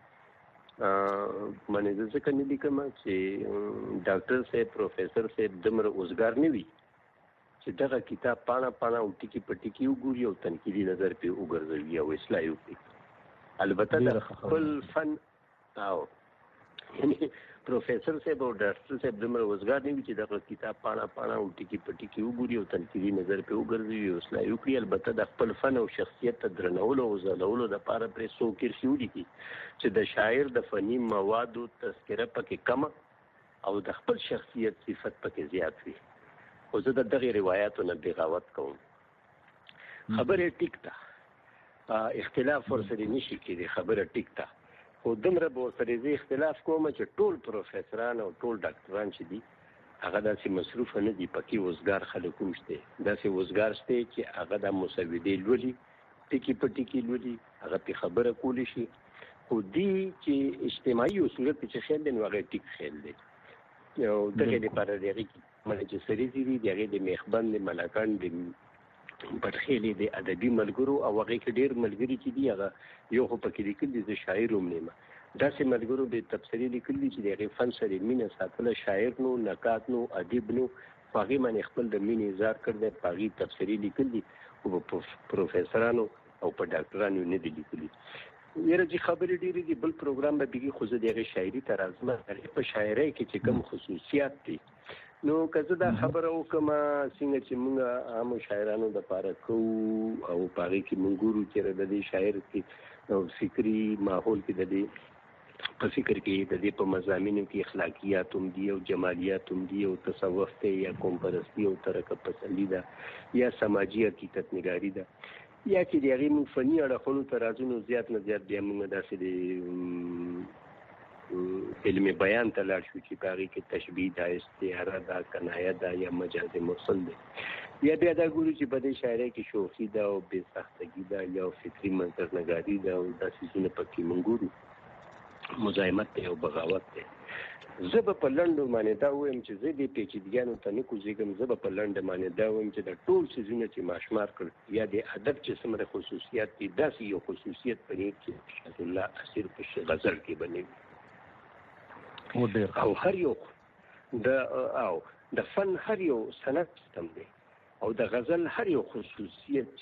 [SPEAKER 4] معنی زه ځکه نه لیکم چې ډاکټر صاحب پروفیسر صاحب دومره اوزګار نه وي چې دغه کتاب پاڼه پاڼه او ټکي په ټکي وګوري او تنقیدي نظر پرې وګرځوي او اصلاح یې وکړي. البته د خپل فن او یعنې پروفیسر صاحب او ډاکټر صاحب دومره اوزګار نه وي چې دغه کتاب پاڼه پاڼه او ټکي په ټکي وګوري او تنقیدي نظر پرې وګرځوي او اصلاح یې وکړي. البته د خپل فن او شخصیت ته درنولو او ځلولو دپاره پرې څو کرښې ولیکي چې د شاعر د فني موادو تذکره پکې کمه او د خپل شخصیت صفت پکې زیات وي. خو زه د دغې روایاتو نه بغاوت کوم. خبره ټیک ده اختلاف ورسره نشي کېدی خبره ټیک ده خو دومره به ورسره زه اختلاف کوم چې ټول پروفیسران او ټول ډاکټران چې دي هغه داسې مصروفه نه دي پکې وزګار خلک هم شته داسې وزګار شته چې هغه د مسودې لولي ټکي په ټکي لولي هغه پې خبره کولی شي خو دې چې اجتماعي اصولت چې خیال دی نو هغه ټیک خیال دی. او دغې دپاره د هغې مله چې سریزې دي د هغې د میخبند د ملکان د بدخیلې د ادبي ملګرو او هغې کې ډېر ملګري چې دي هغه یو خو پکې لیکل دي زه شاعر هم نه یم داسې ملګرو به تبصرې لیکل دي چې د هغې فن سره مینه ساتله شاعر نو نقاد نو ادیب نو په هغې باندې خپل د مینې اظهار کړی دی په هغې تبصرې لیکل دي خو په پروفیسرانو او په ډاکټرانو نه دي لیکلي. یاره چې خبرې ډېرې دي بل پروګرام به بېګي خو زه د هغې شاعري ته راځم په شاعرۍ کې چې کوم خصوصیات دي نو که زه دا خبره وکړم څنګه چې موږ عامو شاعرانو دپاره کوو او په هغې کې موږ ګورو چېرې د دې شاعر کې فکري ماحول کې د دې په فکر کې د دې په مضامینو کې اخلاقیات هم دي او جمالیات هم دي او تصوف دی یا قوم پرستي او ترکه پسندي ده یا سماجي حقیقت نګاري ده یا چې د هغې موږ فني اړخونو ته راځو نو زیات نه زیات بیا موږ داسې د علم بیان ته لاړ شو چې په هغې کې تشبیه ده استعاره ده کنایه ده یا مجاز مرسل دی یا بیا دا ګورو چې په دې شاعرۍ کې شوخي ده او بې سختګي ده یا فکري منظرنګاري ده او دا څیزونه پکې موږ ګورو مزاحمت دی او بغاوت دی. زه به په لنډو باندې دا ووایم چې زه دې پیچیدګیانو ته نه کوزېږم زه به په لنډه باندې دا ووایم چې دا ټول څیزونه چې ما شمار کړ یا د ادب چې څومره خصوصیات دي داسې یو خصوصیت به نه چې شهد الله اسیر په غزل کې به نه وي او هر یو د او د فن هر یو سند سیستم دی او د غزل هر یو خصوصیت چې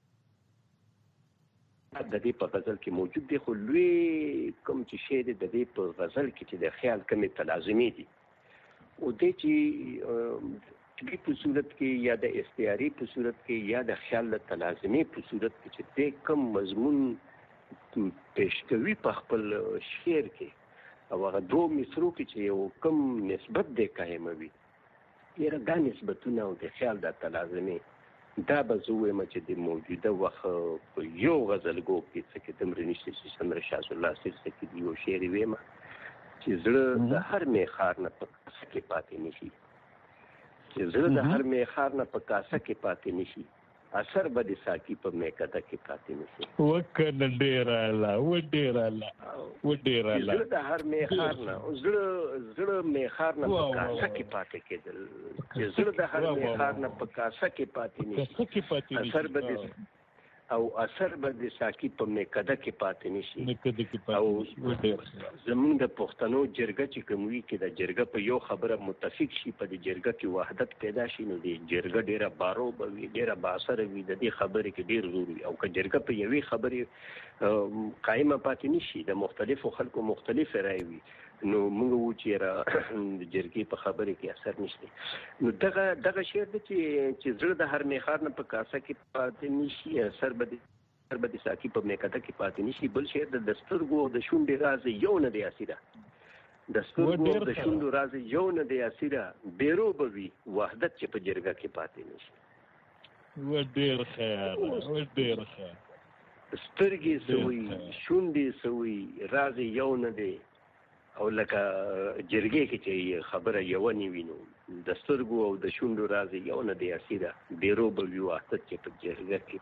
[SPEAKER 4] د دې په غزل کې موجود دی خو لوی کوم چې شی دی د دې په غزل کې چې د خیال کمې تلازمې دي او دې چې طبي په صورت کې یا د استعاري په صورت کې یا د خیال د تلازمې په صورت کې چې دې کم مضمون پیش کوي په خپل شعر کې او هغه دوه مصرو کې چې یو کم نسبت دی قایموي یره دا نسبتونه او د خیال د تلازمې دا به زه وایم چې د موجوده وخت په یو غزلګو کې څه کې دومره نشته چې څومره شاه الله صاحب څه کې یو شعر ویمه چې زړه د هر میخار نه په کاسه کې پاتې نشي چې زړه د هر میخار نه په کاسه کې پاتې نشي اثر به د ساقي په میکده کې پاتې نشي
[SPEAKER 2] وکنه ډیر الله و ډیر الله و ډیر الله
[SPEAKER 4] زړه د هر میخار نه زړه زړه میخار نه په کاسه کې پاتې کېدل چې زړه د هر میخار نه په کاسه کې پاتې نشي اثر به د او اثر به د ساقي په میکده کې پاتې نشي
[SPEAKER 2] میکده کې پاتې نشي و ډیر
[SPEAKER 4] زمونږ د پښتنو جرګه چې کوم وی کې د جرګه په یو خبره متفق شي په د جرګه کې وحدت پیدا شي نو د جرګه ډیره بارو به وي ډیره باثر وي د دې خبرې کې ډیر زور وي او که جرګه په یوې خبرې قائمه پاتې نشي د مختلفو خلکو مختلف رائے وي نو موږ وو چې را د جرګې په خبرې کې اثر نشته نو دغه دغه شعر د چې چې زړه د هر میخار نه په کاسه کې پاتې نشي اثر به سر به د ساقي په میکده کې پاتې نشي بل شعر د دسترګو د شونډې راز یو نه دی اسیره دسترګو د شونډو راز یو نه دی اسیره بیرو به وي وحدت چې په جرګه کې پاتې نشي
[SPEAKER 2] و ډیر خیر و ډیر خیر
[SPEAKER 4] سترګې سوي شونډې سوي راز یو نه دی او لکه جرګې کې چې خبره یو نه وینو د سترګو او د شونډو راز یو نه دی اسیره بیرو به وي وحدت چې په جرګه کې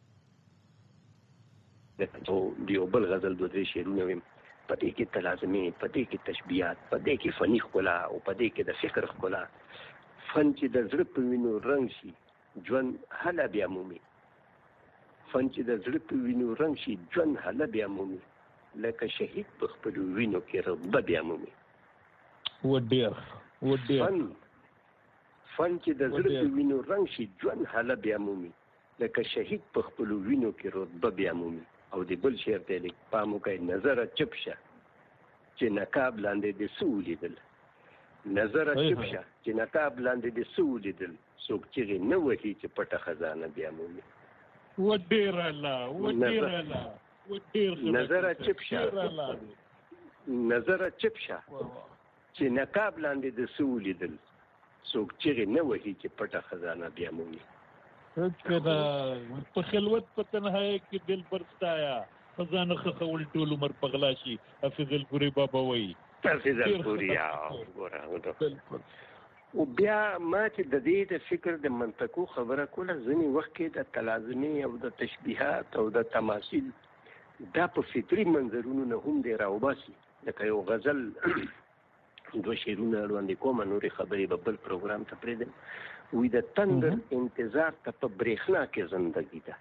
[SPEAKER 4] او دیو بل غزل دوه درې شعرونه ویم پدې کې تلازمې پدې کې تشبیهات پدې کې فني ښکلا او پدې کې د فکر ښکلا فن چې د زړه په وینو رنګ شي ژوند هله بیا مومي فن چې د زړه په وینو رنګ شي ژوند هله بیا مومي لکه شهید په خپل وینو کې رب بیا مومي
[SPEAKER 2] و ډیر و ډیر
[SPEAKER 4] فن فن چې د زړه په وینو رنګ شي ژوند هله بیا مومي لکه شهید په خپل وینو کې رب بیا مومي او د بل شعر ته لیک پامو کوي نظر چپ شه چې نقاب لاندې د سولې دل نظر چپ شه چې نقاب لاندې د سولې دل څوک چې نه وਹੀ چې پټه خزانه بیا مومي
[SPEAKER 2] و ډیر الله و ډیر الله و ډیر
[SPEAKER 4] نظر چپ شه نظر چپ شه چې نقاب لاندې د سولې دل څوک چې نه وਹੀ چې پټه خزانه بیا مومي
[SPEAKER 2] کدا په خلوت په تنهایی کې دل برستایا خزانه خول ټول عمر پغلاشي حافظ الپوري بابا وای
[SPEAKER 4] حافظ الپوري ګوره او بیا ما چې د دې د فکر د منطقو خبره کوله ځنی وخت کې د تلازمي او د تشبيهات او د تماثيل دا په فطري منظرونو نه هم دی راوباسي لکه یو غزل دوه شعرونه وړاندې کوم نورې خبرې په بل پروګرام ته پرېږدم وی د تندر انتظار ته په برېښنا کې زندگی ده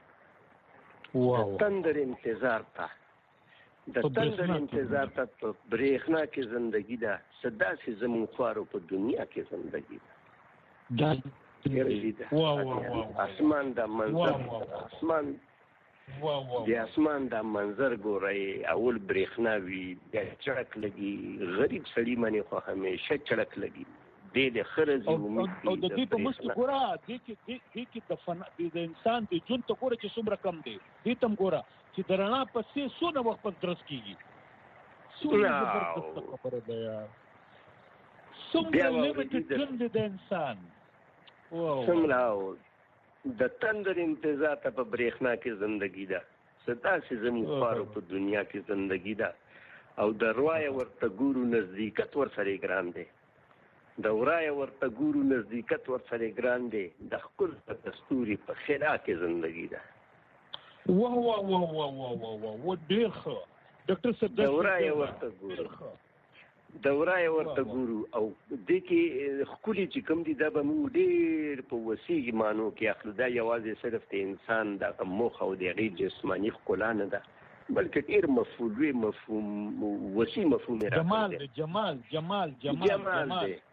[SPEAKER 2] واو
[SPEAKER 4] تندر انتظار ته د تندر انتظار ته په برېښنا کې زندگی ده صدا سي زمون خوارو په دنیا کې زندگی ده
[SPEAKER 2] واو واو
[SPEAKER 4] اسمان دا منظر اسمان
[SPEAKER 2] واو واو
[SPEAKER 4] د اسمان دا منظر ګورای اول برېښنا وی د چړک لګي غریب سړی منی خو همیشه چړک لګي د دې خرز امید
[SPEAKER 2] او د دې په مست ګورا د کې د کې د فن د انسان د جون ته ګوره چې څومره کم دی دې تم ګوره چې درنا پسې سونه وخت پس درس کیږي سونه زبردست خبره ده یار څومره لیمیټډ ژوند د انسان واو
[SPEAKER 4] څومره د تندر انتظار ته په برېښنا کې زندگی ده صدا سي زمو خارو په دنیا کې زندگی ده او د روای ورته ګورو نزدېکت ور سره ګران دي د ورای ورته ګورو نزدېکت ور سره ګران دي د خپل دستوري په خلا کې زندگی ده
[SPEAKER 2] واه واه واه واه واه واه و ډېر ښه ډاکټر صاحب
[SPEAKER 4] د ورای ورته ګورو د ورای ورته ګورو او د کې خولي چې کوم دي دا به موږ ډېر په وسیع مانو کې اخلو دا یوازې صرف د انسان د مخ او د غي جسماني ښکلا نه ده بلکې ډېر مفهومي مفهوم وسیع مفهوم راځي
[SPEAKER 2] جمال جمال جمال جمال
[SPEAKER 4] جمال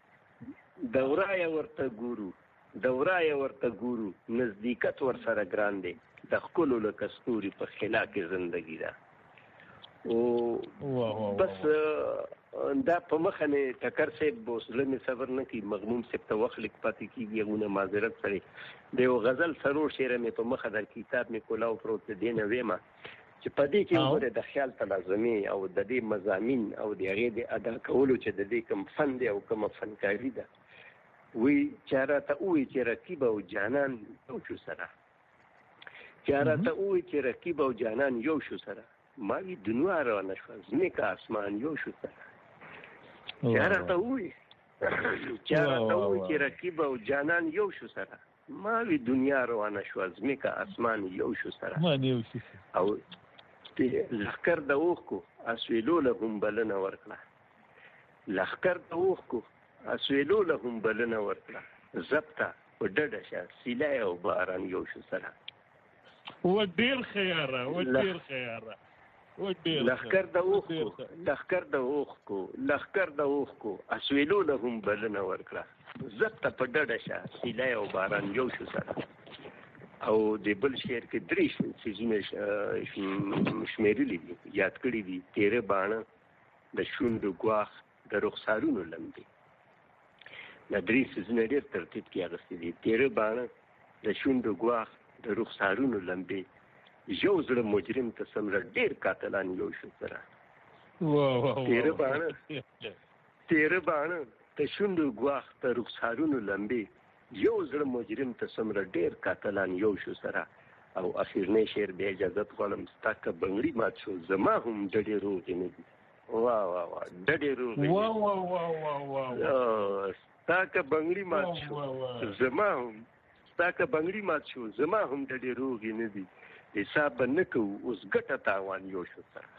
[SPEAKER 4] د ورای ورته ګورو د ورای ورته ګورو نزدېکت ور سره ګران دي د خپل له کستوري په خلا کې زندگی ده او بس دا په مخه نه ټکر سه بوسله می صبر نه کی مغموم سه په وخت لیک پاتې کیږي غونه معذرت سره د یو غزل سرور شعر می په مخه در کتاب می کولاو پروت دی نه وېما چې په دې کې وره د خیال تلازمي او د دې مضامین او د هغه د ادا کولو چې د دې کوم فن دی او کوم فنکاری ده وی چارته وی چې رقیب او جانان یو شو سره چارته وی چې رقیب او جانان یو شو سره ما وی دنیا روانه شو ځمکه اسمان یو شو سره چارته وی چارته وی چې رقیب او جانان یو شو سره ما وی دنیا روانه شو ځمکه اسمان یو شو سره او لخر د اوخ کو اسویلو له هم بلنه ورکړه لخر د اوخ کو اسویلو له هم بلنه ورکړه ضبطه په ډډه شه سیلای او باران یو شو سره
[SPEAKER 2] و ډیر خیاره و ډیر خیاره و ډیر
[SPEAKER 4] لخر د اوخ کو لخر د اوخ کو لخر د اوخ کو اسویلو له هم بلنه ورکړه ضبطه په ډډه شه سیلای او باران یو شو سره او د بل شعر کې درې سیزونه شمیرلي دي یاد کړي دي تیره باڼه د شونډو ګواښ د رخسارونو لمبې دا درې سیزونه ډېر ترتیب کې اخیستي دي تیره باڼه د شونډو ګواښ د رخسارونو لمبې یو زړه مجرم ته څومره ډېر قاتلان یو شو سره تیره باڼه تیره باڼه د شونډو ګواښ د رخسارونو لمبې یو زړه مجرم ته څومره ډېر قاتلان یو شو سره او اخرنی شعر بیا اجازت غواړم ستا که بنګړي مات شو زما هم ډډې روغې نه دي واه واه واه ډډې روغې
[SPEAKER 2] واه واه واه واه واه
[SPEAKER 4] ستا که بنګړي مات شو زما هم ستا که بنګړي مات شو زما هم ډډې روغې نه دي حساب به نه کوو اوس ګټه تاوان یو شو سره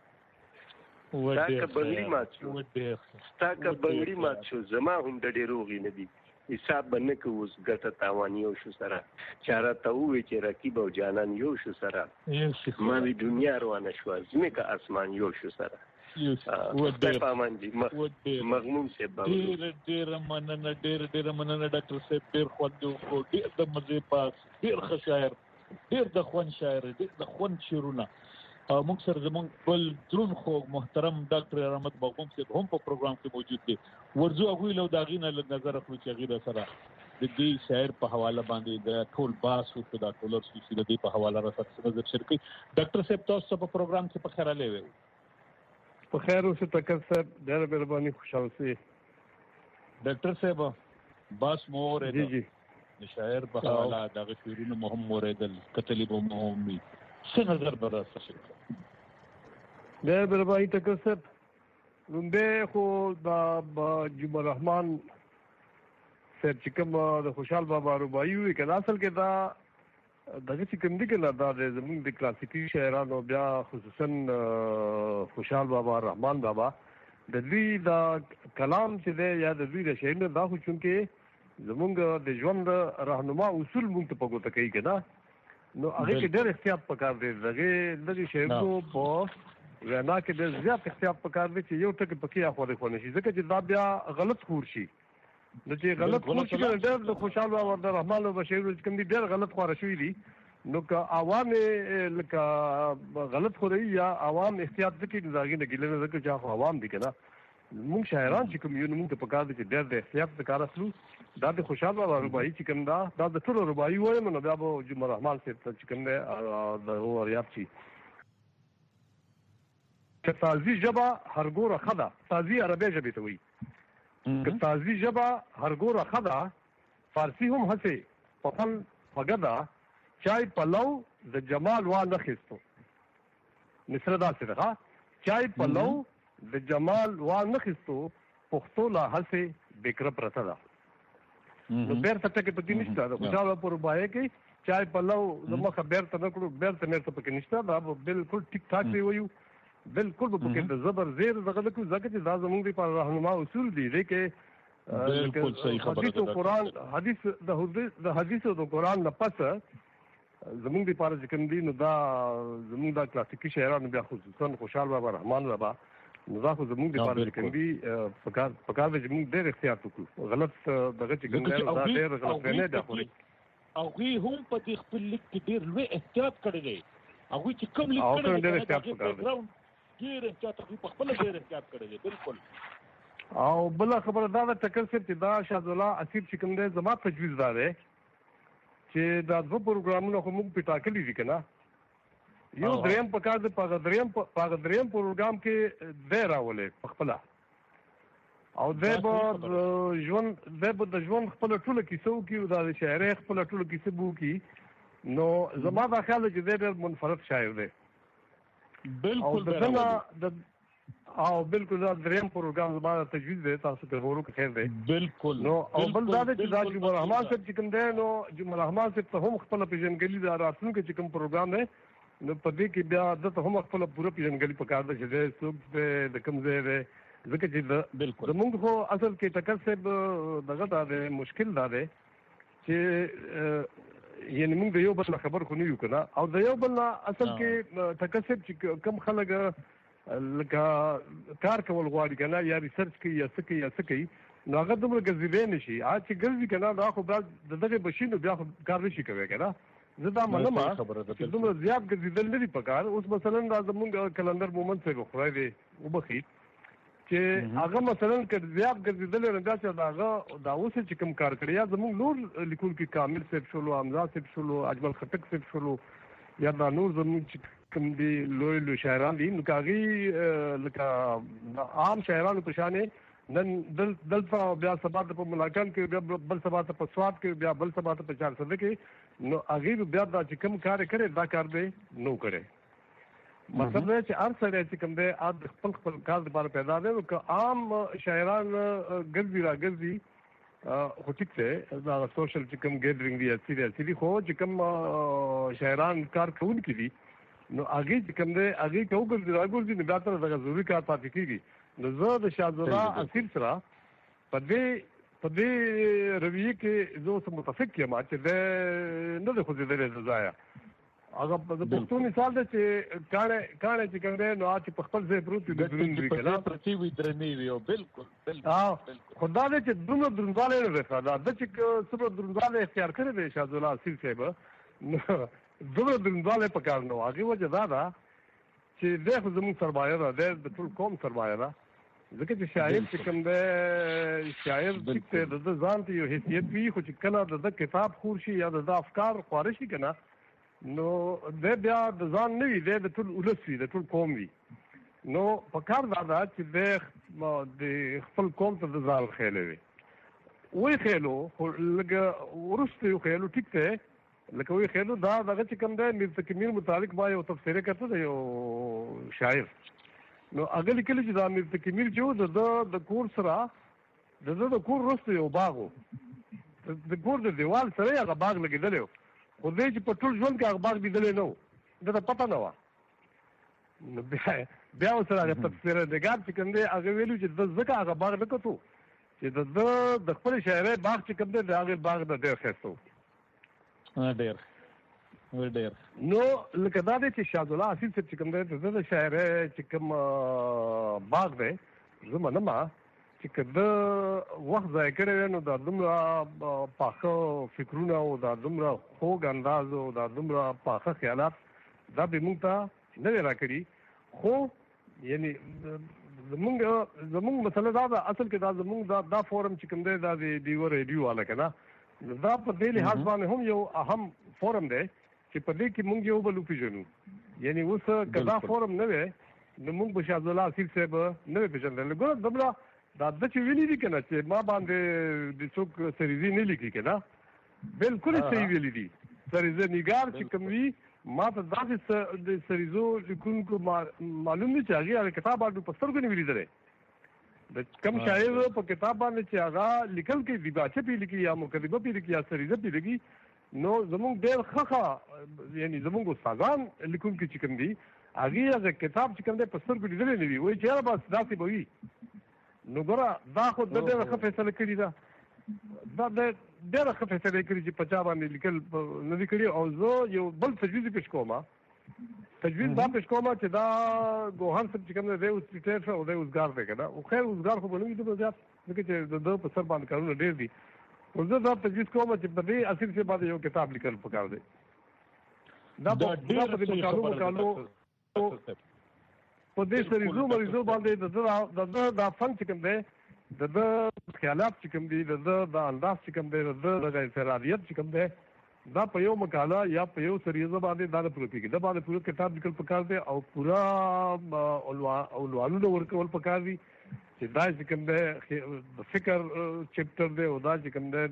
[SPEAKER 4] ستا که بنګړي مات شو ستا که بنګړي مات شو زما هم ډډې روغې نه دي حساب به نه کوو اوس ګټه تاوان یو شو سره چاره ته ووایي چې رقیب او جانان یو شو سره ما وی دنیا روانه شوه ځمکه اسمان یو شو سره خدای په امان دي مغموم صاحب
[SPEAKER 2] ډېره ډېره مننه ډېره ډېره مننه ډاکټر صاحب ډېر خوند وکړو ډېر د مزې پاس ډېر ښه شاعر ډېر د خوند شاعر ډېر د خوند شعرونه موږ سره زموږ بل دروند خو محترم ډاکټر رحمت مغموم صاحب هم په پروګرام کې موجود دي ورځو هغوی له د هغې نه لږ نظر اخلو چې هغې را سره د دې شاعر په حواله باندې د ټول باس وشو دا ټولر شو چې د دې په حواله را سره څه نظر شریک کړي ډاکټر صاحب تاسو په پروګرام کې په خیر راغلی وی
[SPEAKER 3] په خیر اوسئ ټکر صاحب ډېره مهرباني خوشحاله اوسئ
[SPEAKER 2] ډاکټر صاحب باس مو اورېده
[SPEAKER 3] جی جی
[SPEAKER 2] د شاعر په حواله دغه شعرونه مو هم اورېدل کتلي به مو هم وي څه نظر به را سره شریک کړي
[SPEAKER 3] ډېره مهرباني ټکر صاحب لومبه خو دا جمعه رحمان صاحب چې کوم د خوشحال بابا رباعي وي که اصل کې دا دغه چې کوم دي که نه دا د زموږ د کلاسیکي شاعرانو بیا خصوصا خوشحال بابا رحمان بابا د دوی دا کلام چې دی یا د دوی د شعرونه دا خو چونکې زموږ د ژوند رهنما اصول موږ ته په ګوته کوي که نه نو هغې کې ډېر احتیاط پکار دی د هغې دغې شعرونو په وینا کې ډېر زیات احتیاط پکار دی چې یو ټکي پکې اخورې خو نه شي ځکه چې دا بیا غلط خور شي نو چې غلط خور شي ډېر د خوشحال بابا د رحمان بابا شعرونه چې کوم دي ډېر غلط خواره شوي دي نو که عوام لکه غلط خوروي یا عوام احتیاط وکړي نو د هغې نه ګیله نه ځکه چې خو عوام دي که نه موږ شاعران چې کوم یو نو موږ ته پکار دي چې ډېر د احتیاط د کار اخلو دا د خوشحال بابا رباعي چې کوم دا دا د ټولو رباعي وایم نو بیا به جمعه رحمان صاحب ته چې کوم دی د هغو ریاض شي که تازي ژبه هرګوره ښه ده تازي عربۍ ژبې ته وایي که تازي ژبه هرګوره ښه ده فارسي هم هسې په فن خوږه ده چای پلو د جمال وا نه خیستو مصره داسې ده ښه چای پلو د جمال وا نه خیستو پښتو لا هسې بکره پرته ده نو بیرته ټکې پکې نشته د خوشحال بابا په رباعي کې چای پلو زموږ بیرته نه کړو بیرته مېرته پکې نشته دا به بالکل ټیک ټاک دی وایو بالکل به پکې د زبر زیر دغه نه کړو ځکه چې دا زموږ دپاره رهنما اصول دي دی کې حدیث او قرآن حدیث د حدیث او د قرآن نه پسه زموږ دپاره چې کوم دي نو دا زموږ دا کلاسیکي شاعرانو بیا خصوصا خوشحال بابا رحمان بابا نو دا خو زموږ دپاره چې کوم دي پکار پکار دی چې موږ ډېر احتیاط وکړو غلط دغه چې کوم دی دا ډېر غلطفهمي ده خوري
[SPEAKER 2] هغوی هم په دې خپل لیک کې ډېر لوی احتیاط کړی دی هغوی چې کوم لیک کړی دی
[SPEAKER 3] ډېر احتیاط پکار دی
[SPEAKER 2] ډېر احتیاط هغوی په خپله ډېر احتیاط کړی دی بالکل
[SPEAKER 3] او بله خبره دا ده ټکر صاحب چې دا شهزاده اسیر چې کوم دی زما تجویز دا دی چې دا دوه پروګرامونه خو موږ پې ټاکلي دي که نه یو دریم پکار دی په هغه دریم په هغه دریم پروګرام کې دی راولې په خپله او د به ژوند د به د ژوند خپل ټول کیسو کې د شاعري خپل ټول کیسه بو کې نو زما دا خیال چې د ډېر منفرد شاعر دی
[SPEAKER 2] بالکل
[SPEAKER 3] د او بالکل دا دریم پروګرام زما تجویز دی تاسو ته ورو کې خیر دی
[SPEAKER 2] بالکل
[SPEAKER 3] نو او بل دا چې دا جمهور رحمان صاحب چې کوم دی نو جمهور رحمان صاحب ته هم خپل پیژنګلي دا راتلونکي چې کوم پروګرام دی نو په دې کې بیا د ته هم خپل پوره پیژنګلي پکار دی چې څوک د کوم ځای دی ځکه چې
[SPEAKER 2] بالکل
[SPEAKER 3] زموږ خو اصل کې ټکر صاحب دغه دا دی مشکل دا دی چې یعنی موږ د یو بل خبر خو نه یو کنه او د یو بل اصل کې ټکر صاحب چې کم خلک لکه کار کول غواړي کنه یا ریسرچ کوي یا څه کوي یا څه کوي نو هغه دومره ګرځېدلی نه شي هغه چې ګرځي کنه دا خو بیا د دغې بشي نو بیا خو کار نه شي کوی کنه زه دا منم چې دومره زیات ګرځېدل نه دي پکار اوس مثلا دا زمونږ کلندر مومند صاحب خدای دې وبخي چې هغه مثلا که زیات ګرځېدلی نو بیا چې د هغه دا اوس چې کوم کار کړی یا زمونږ نور لیکونکي کامل صاحب شولو حمزه صاحب شولو اجمل خټک صاحب شولو یا دا نور زمونږ چې کوم دي لوی لوی شاعران دي نو هغوی لکه عام شاعرانو په شانې نن دلته بیا سبا ته په ملاکان کې بیا بل سبا ته په سوات کې بیا بل سبا ته په چارسده کې نو هغوی بیا دا چې کوم کار یې کړی دا کار دی نو کړی مطلب دا چې هر سړی چې کوم دی د خپل خپل کار لپاره پیدا دی نو که عام شاعران ګرځي را ګرځي خو ټیک دی دا سوشل چې کوم ګیدرینګ دی اصلي اصلي خو چې کوم شاعران کار کوونکي دي نو هغې چې کوم دی هغې که وګرځي راګرځي نو بیا تر دغه ضروري کار پاتې کېږي نو زه د شاهزاده اصیل سره په دې په دې رویې کې زه اوس متفق یم چې دی نه دی خوځېدلی د ځایه هغه د پښتو مثال دی چې کاڼی کاڼی چې کوم دی نو هغه چې په خپل ځای پروت وي د دروند وي که نه
[SPEAKER 2] پرتې وي درنې وي او بالکل
[SPEAKER 3] خو دا دی چې دومره دروندوالی نه دی ښه دا ده چې څومره دروندوالی اختیار کړی دی شاهزاده اصیل صاحب نو دومره دروندوالی په کار نه و هغې وجه دا ده چې دی خو زموږ سرمایه ده دی د ټول قوم سرمایه ده ځکه چې شاعر چې کوم دی شاعر ټیک دی د ده ځان ته یو حیثیت وي خو چې کله د ده کتاب خور شي یا د ده افکار خواره شي که نه نو دی بیا د ځان نه وي دی د ټول ولس وي د ټول قوم وي نو په کار دا ده چې دی د خپل قوم ته د ځان خیلی وي وی خیلو خو لږه وروسته یو خیلو ټیک دی لکه وی خیلو دا دغه چې کوم دی میرزا کمیر مطابق ما یو تفسیره کړته دی یو شاعر نو هغه لیکلي چې دا میرزا کمیر چې و د ده د کور سره د ده د کور وروسته یو باغ و د کور د دیوال سره یې هغه باغ لګېدلی و خو دی چې په ټول ژوند کې هغه باغ لیدلی نه و ده ته پته نه وه نو بیا بیا ورسره هغه تفسیره نګار چې کوم دی هغه ویلي چې ده ځکه هغه باغ نه کتو چې د ده د خپلې شاعرۍ باغ چې کوم دی د هغې باغ نه ډېر ښایسته و
[SPEAKER 2] ډېر ډېر
[SPEAKER 3] نو لکه دا دی چې شاهزاده اصیل صاحب چې کوم دی د ده د شاعرۍ چې کوم باغ دی زه منم چې که ده وخت ضایع کړی وی نو دا دومره پاخه فکرونه او دا دومره خوږ انداز او دا دومره پاخه خیالات دا به موږ ته نه وی راکړي خو یعنی زمونږ زمونږ مسله دا ده اصل کې دا زمونږ دا دا فورم چې کوم دی دا د ډیو ریډیو والا که نه دا په دې لحاظ باندې هم یو اهم فورم دی چې په دې کې موږ یو بل وپېژنو یعنی اوس که دا فورم نه وی نو موږ به شاهزاده اصیل صاحب نه وی پېژندلی ګوره دومره دا ده چې ویلي دي که نه چې ما باندې د څوک سریزې نه لیکي که نه بالکل صحیح ویلي دي سریزه نګار چې کوم وي ما ته داسې د سریزو لیکونکو معلوم دي چې هغې هغه کتاب باندې په سترګو نه وي لیدلی د کم شاعر په کتاب باندې چې هغه لیکل کوي دیباچه پې لیکي یا مکتبه پې لیکي یا سریزه پې لیکي نو زمونږ ډېر ښه ښه یعنی زمونږ استادان لیکونکي چې کوم دي هغې هغه کتاب چې کوم دی په سترګو لیدلی نه وي وایي چې یاره بس داسې به وي نو ګوره دا خو د ډېره ښه فیصله کړې ده دا د ډېره ښه فیصله یې کړې چې په چا باندې لیکل نه دي کړي او زه یو بل تجویز یې پېښ کوم تجویز دا پېښ کوم چې دا ګوهر صاحب چې کوم دی دی اوس ریټایر شو او دی اوسګار دی که نه خو خیر اوسګار خو به نه وي دومره زیات ځکه چې د ده په سر باندې کارونه ډېر دي خو زه دا تجویز کوم چې په دې اصیل صاحب باندې یو کتاب لیکل پکار دی دا په دې مقالو مقالو په دې سریزو مریضو باندې د ده دا فن چې کوم دی د ده خیالات چې کوم دي د ده دا انداز چې کوم دی د ده دغه انفرادیت چې کوم دی دا په یو مقاله یا په یو سریزه باندې دا نه پوره کېږي دا باندې پوره کتاب لیکل پکار دی او پوره عنوانونه ورکول پکار دي
[SPEAKER 5] چې دا چې کوم دی د فکر چپټر دی او دا چې کوم دی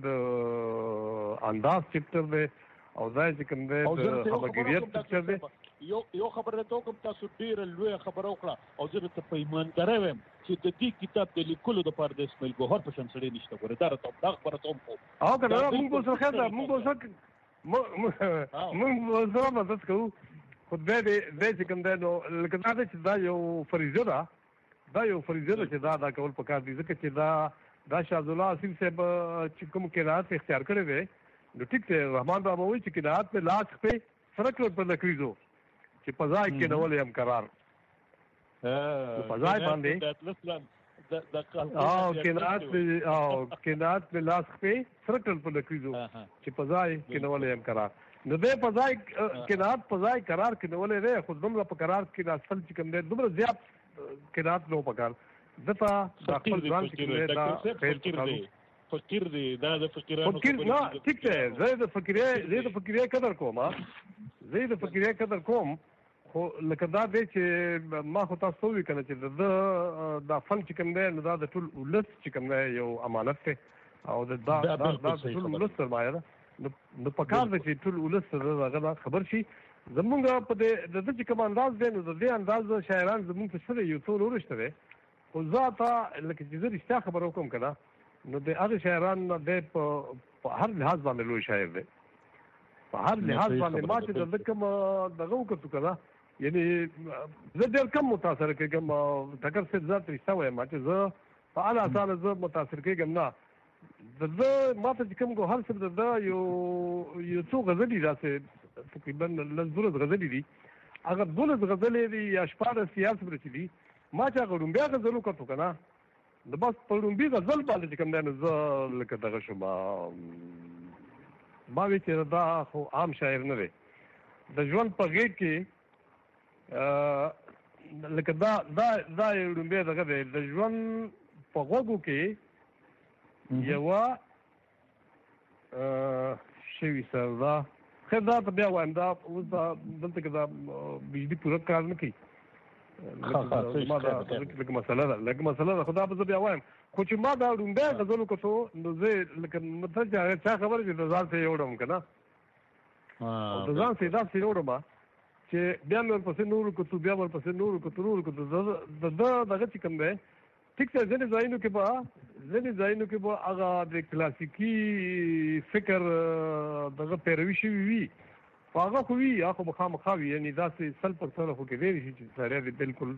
[SPEAKER 5] د انداز چپټر دی او دا چې کوم دی د خبرګریت چپټر دی.
[SPEAKER 2] یو یو خبره ته کوم تاسو ډیره لوی خبره وکړه او زه ته په ایمانداري وایم چې د دې کتاب د لیکلو لپاره د اسماعیل ګوهر په شان سړی نشته. ګوره دا راته دا خبره ته هم
[SPEAKER 5] او کنه موږ به څه خبره موږ به څه موږ به زه مدد کوو خو دې دې چې کوم دی نو لکه دا چې دا یو فریضه ده دا یو فریضه ده چې دا دا کول پکار دي ځکه چې دا دا شاه الله اصل صاحب چې کوم قرات اختیار کړی دی نو ټیک دی رحمان بابا وایي چې قرات په لاس په سرک په لکریزو چې پزای کې ډول هم قرار ا پزای باندې او قرات او قرات په لاس په سرک په لکریزو چې پزای کې ډول هم قرار نو دې پزای قرات پزای قرار کې ډول لري خو دومره په قرار کې اصل چې کوم دی دومره زیات قرات نو پکار دته د خپل ځان کې دا خیر فقیر دی دا د فقیرانو فقیر نه ټیک دی زه د فقیرې زه د فقیرې قدر کوم زه د فقیرې قدر کوم خو لکه دا دی چې ما خو تاسو وی کنه چې د دا فن چې کوم دی نو دا د ټول ولس چې کوم دی یو امانت دی او دا دا دا ټول ولس سرمایه ده نو پکار دی چې ټول ولس سره خبر شي زمونږ په دې د چې کوم انداز دی نو د دې انداز شاعران زمونږ ته سره یو څو ورشته دی خو ذاته لکه چې زه رښتیا خبر وکم کنه نو د هغه شاعران د په هر لحاظ باندې لوی شاعر دی په هر لحاظ باندې ما چې د کوم دغه وکړو کنه یعنی زه ډېر کم متاثر کېږم ټکر سے ذات رښتیا وایم چې زه په اعلی اصل زه متاثر کېږم نه د زه ما ته کوم کو هر څه د یو یو څو غزلې راځي تقریبا لږ غزلې دي هغه دولت غزلې دي یا شپاره سیاست برچې دي ما چې هغه رومبیا غزلو کتو کنه د بس په رومبي غزل باندې چې کوم دی نو زه لکه دغه شوم ما وی چې دا خو عام شاعر نه دی د ژوند په غېږ کې لکه دا دا دا رومبي دغه دی د ژوند په غوږو کې یوه شوي سر دا خیر دا ته بیا وایم دا اوس دا دلته کې دا بجلي پوره کار نه کوي ما دا لکه مسله ده لکه مسله ده خدا به زه بیا وایم خو چې ما دا رومبی غزلو کتو نو زه لکه مطلب چې هغه چا خبره چې د ځان سره یې وړم که نه او د ځان سره یې داسې وړم چې بیا مې ورپسې نور کتو بیا ورپسې نور کتو نور کتو د ده دغه چې کوم دی ټیک دی ځینې ځایونو کې به ځینې ځایونو کې به هغه د کلاسیکي فکر دغه پیروي شوي وي خو هغه خو وي هغه خو مخامخا وي یعنې داسې سل پر سله خو کېدی شي چې سړی دې بالکل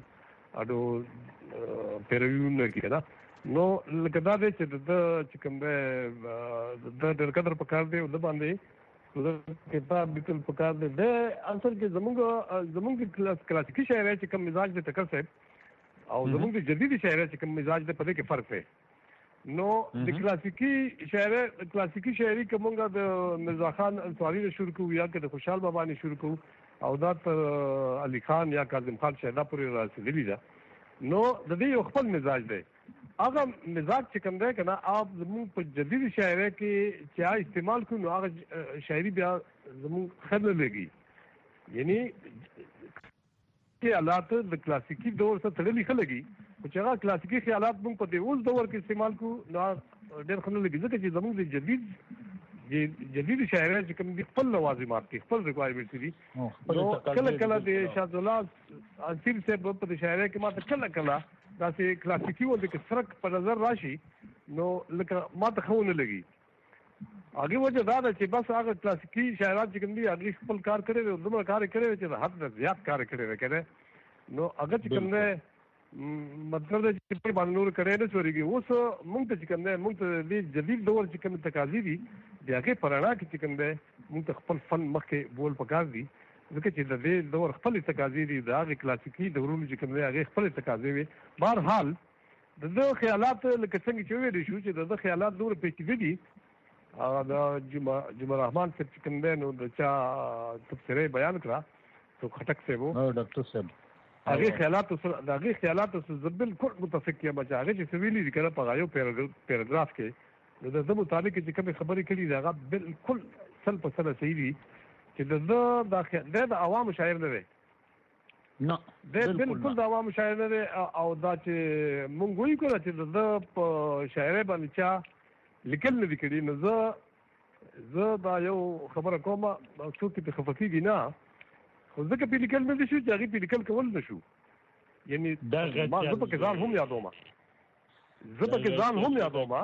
[SPEAKER 5] اډو پیروي ونه کړي که نه نو لکه دا دی چې د ده چې کوم دی د ده ډېر قدر پکار دی او ده باندې کتاب بالکل پکار دی دی اصل کې زمونږ زمونږ کلاسیکي شاعرۍ چې کوم مزاج دی ټکر صاحب او زمونږ د جدیدي شاعرۍ چې کوم مزاج دی په دې کې فرق دی نو د کلاسیکي شاعرۍ کلاسیکي شاعري که مونږ د مرزا خان انصاري نه شروع کوو یا که د خوشحال بابا نه شروع کوو او دا تر علي خان یا کاظم خان شاعدا پورې رسېدلي ده نو د دې یو خپل مزاج دی هغه مزاج چې کوم دی که نه آپ زمونږ په جدیدي شاعرۍ کې چې هغه استعمال کړو نو هغه شاعري بیا زمونږ ښه نه لګي یعنی خیالات د کلاسیکي دور سره تړلي ښه لګي خو چې هغه کلاسیکي خیالات موږ په دې اوس دور کې استعمال کړو نو ډېر ښه نه لګي ځکه چې زموږ د جدید جدید شاعرۍ چې کوم دي خپل لوازمات دي خپل ریکوایرمنټس دي نو کله کله د شاه الله انصیر صاحب په دې شاعرۍ کې ماته کله کله داسې کلاسیکي ولې کې سرک په نظر راشي نو لکه ماته ښه ونه لګي هغې وجه دا ده چې بس هغه کلاسیکي شاعران چې کوم دي هغې خپل کار کړی دی دومره کار یې کړی دی چې د حد نه زیات کار یې کړی دی که نه نو هغه چې کوم دی مطلب دی چې په باندې نور کړی نه شورېږي اوس مونږ ته چې کوم دی مونږ ته د جدید دور چې کوم تقاضي دي د هغې په رڼا کې چې کوم دی مونږ ته خپل فن مخکې بول پکار دي ځکه چې د دې دور خپلې تقاضي دي د هغې کلاسیکي دورونو چې کوم دی هغې خپلې تقاضي وي بهرحال د ده خیالات لکه څنګه چې ویلی شو چې د ده خیالات دومره پیچیده دي هغه د جمعه رحمان صاحب چې کوم دی نو د چا تبصره یې بیان کړه تو خټک صاحب و
[SPEAKER 2] ډاکټر صاحب
[SPEAKER 5] هغې خیالاتو سره د هغې خیالاتو سره زه بالکل متفق یم چې هغې چې څه ویلي دي که نه په هغه یو پیراګراف کې نو د ده متعلق چې کومې خبرې کړي دي هغه بالکل سل په سله صحیح دي چې د ده دا دی د عوامو شاعر نه دی
[SPEAKER 2] نه
[SPEAKER 5] بالکل دا عوام شاعر نه او دا چې مونږ وایو کړه چې د په شاعرۍ باندې چا لیکل نه دي کړي نو زه زه دا یو خبره کوم څوک په خفقېږي نه خو ځکه په لیکل نه دي شو چې هغې په لیکل کول نه شو یعنی ما زه پکې ځان هم یادوم زه پکې ځان هم یادوم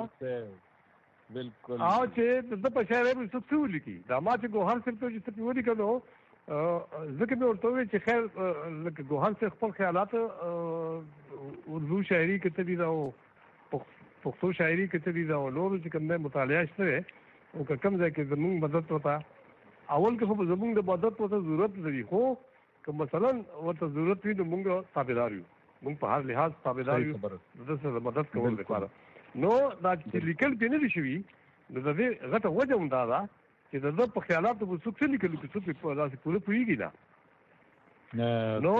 [SPEAKER 2] بالکل
[SPEAKER 5] او چې د په شاعرۍ باندې څوک څه ولیکي دا ما چې ګوهر صاحب ته چې څه پې ولیکه نو ځکه مې ورته وویل چې خیر لکه ګوهر صاحب خپل خیالات اردو شاعري کې څه دي دا او پښتو شاعري کې څه دي دا او نورو چې کوم دی مطالعه شته دی او که کوم ځای کې زمونږ مدد ورته اول کې خو زمونږ د مدد ورته ضرورت لري خو که مثلا ورته ضرورت وي نو مونږ تابعدار یو مونږ په هر لحاظ تابعدار یو د سره مدد کول لپاره نو دا چې لیکل پې نه دي شوي نو د دې غټه وجه هم دا ده چې د ده په خیالاتو به څوک څه لیکلي که څوک پې داسې پوره پوهېږي نه نو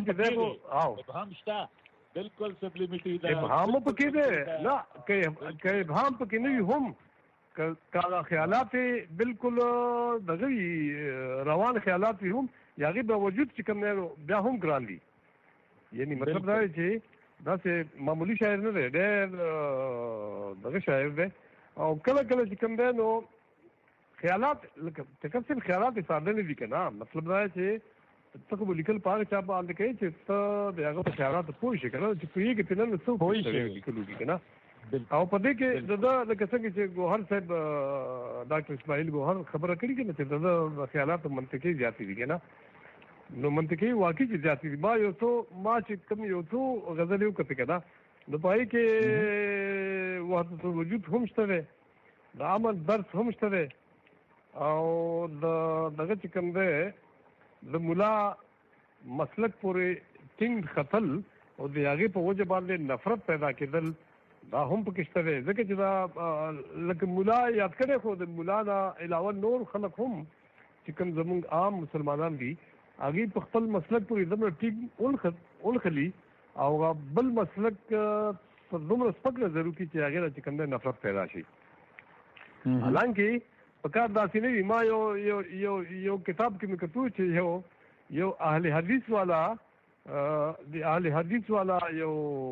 [SPEAKER 2] ابهام شته بالکل سبلیمیټي ده
[SPEAKER 5] ابهام هم پکې دی نه که ابهام پکې نه وي هم که هغه خیالات بالکل دغه وي روان خیالات وي هم یا هغې باوجود چې کوم دی بیا هم ګران دي یعنی مطلب دا دی چې داسې معمولي شاعر نه دی ډېر دغه شاعر دی او کله کله چې کوم دی نو خیالات لکه ټکر صاحب خیالات یې ساده نه دي که نه مطلب دا دی چې ته خو به لیکل په هغه چا باندې کوې چې ته د هغه په خیالاتو پوه شې که نه چې پوهېږې پرې نه نو څه لیکل وکړي که نه او په دې کې د ده لکه څنګه چې ګوهر صاحب ډاکټر اسماعیل ګوهر خبره کړې که نه چې د ده خیالات منطقي زیاتې دي که نه نو منطقي واقعي چې زیاتې دي ما یو څو ما چې کوم یو څو غزلې وکتې که نه نو په هغې کې وحدت الوجود هم شته دی د امن درس هم شته دی او د دغه چې کوم دی د ملا مسلک پورې ټینګ ختل او د هغې په وجه باندې نفرت پیدا کېدل دا هم پکې شته دی ځکه چې دا لکه ملا یاد کړی خو د ملا نه علاوه نور خلک هم چې کوم زمونږ عام مسلمانان دي هغې په خپل مسلک پورې دومره ټینګ ولخلي او بل مسلک په دومره سپک نظر وکړي چې هغې نه چې کوم دی نفرت پیدا شي حالانکې په کار داسې نه وي ما یو یو یو یو کتاب کې مې کتو چې یو یو اهل حدیث والا د اهل حدیث والا یو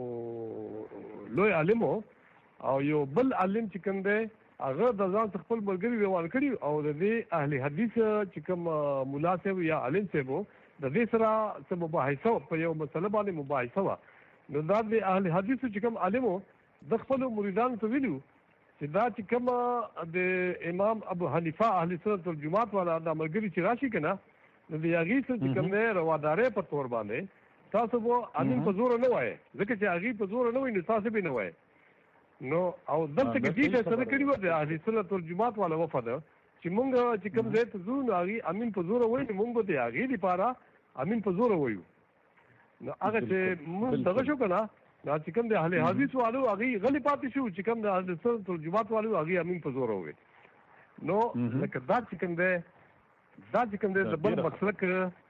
[SPEAKER 5] لوی عالم او یو بل عالم چې کوم دی هغه د ځان څخه خپل ملګري روان کړي او د دې اهل حدیث چې کوم ملا صاحب یا عالم صاحب د دې سره څه مباحثه په یو مسله باندې مباحثه وه نو دا د اهل حدیثو چې کوم عالم د خپلو مریدانو ته ویلي چې دا چې کوم د امام ابو حنیفه اهل سنت والجماعت والا دا ملګري چې راشي که نه نو د هغې څه چې کوم دی روادارۍ په طور باندې تاسو به امین په زوره نه وایې ځکه چې هغې په زوره نه وایي نو تاسو به نه وایې نو او دلته کې دې فیصله کړې وه د اهل سنت والجماعت والا وفد چې مونږ چې کوم ځای ته ځو نو هغې امین په زوره وایي نو مونږ به د هغې دپاره امین په زوره وایو نو هغه چې مونږ دغه شو که نه دا چې کوم د اهل حدیث والو هغې غلې پاتې شو چې کوم د اهل سنت والجماعت والو هغې امین په زوره وویل نو لکه دا چې کوم دی دا چې کوم دی د بل مسلک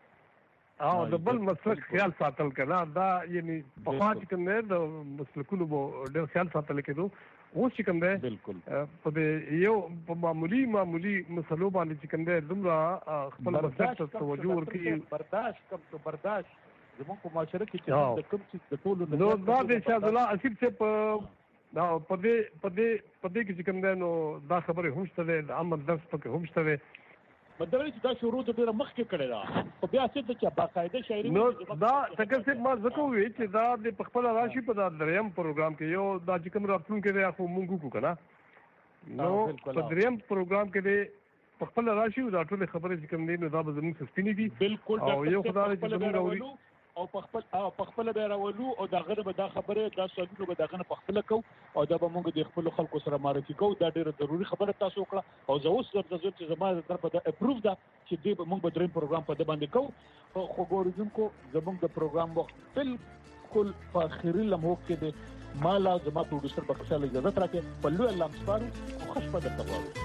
[SPEAKER 5] او د بل مسلک خیال ساتل که نه دا یعنی پخوا چې کوم دی د مسلکونو به ډېر خیال ساتل کېدو اوس چې کوم دی په د یو په معمولي معمولي مسلو باندې چې کوم دی دومره خپل مسلک ته توجه ورکوي
[SPEAKER 2] برداشت کم برداشت زموږ په معاشره کې چې د کوم څیز د ټولو
[SPEAKER 5] نو دا د شاه الله اسیب صاحب په دې په دې په دې کې چې کوم دی نو دا خبرې هم شته دی د امن درس پکې هم شته دی
[SPEAKER 2] مطلب چې دا شروع د ډېره مخکې کړې ده خو بیا څه ده چې باقاعده شاعري
[SPEAKER 5] نو دا ټکر صاحب ما ځکه وویل چې دا د پخپله راشي په دا دریم پروګرام کې یو دا چې کوم راتلونکی دی خو مونږ وکړو که نه نو په دریم پروګرام کې دی پخپله راشي دا ټولې خبرې چې کوم دی نو دا به زموږ څه سپینې دي
[SPEAKER 2] بالکل
[SPEAKER 5] او یو خو دا دی چې زموږ اوري
[SPEAKER 2] او په خپل او په خپل به راولو او دا غره به دا خبره دا سوالونه به دغه په خپل کو او دا به موږ د خپل خلکو سره معرفي کوو دا ډیره ضروری خبره تاسو وکړه او زه اوس درته زه چې زما تر په اپروف ده چې دې موږ به دریم پروګرام په د باندې کوو خو ګورځونکو زموږ د پروګرام وخت بالکل په اخري لمحو کې د مالا زما پروډوسر په خپل اجازه راکې په لوی الله مستارو خو خوش په دغه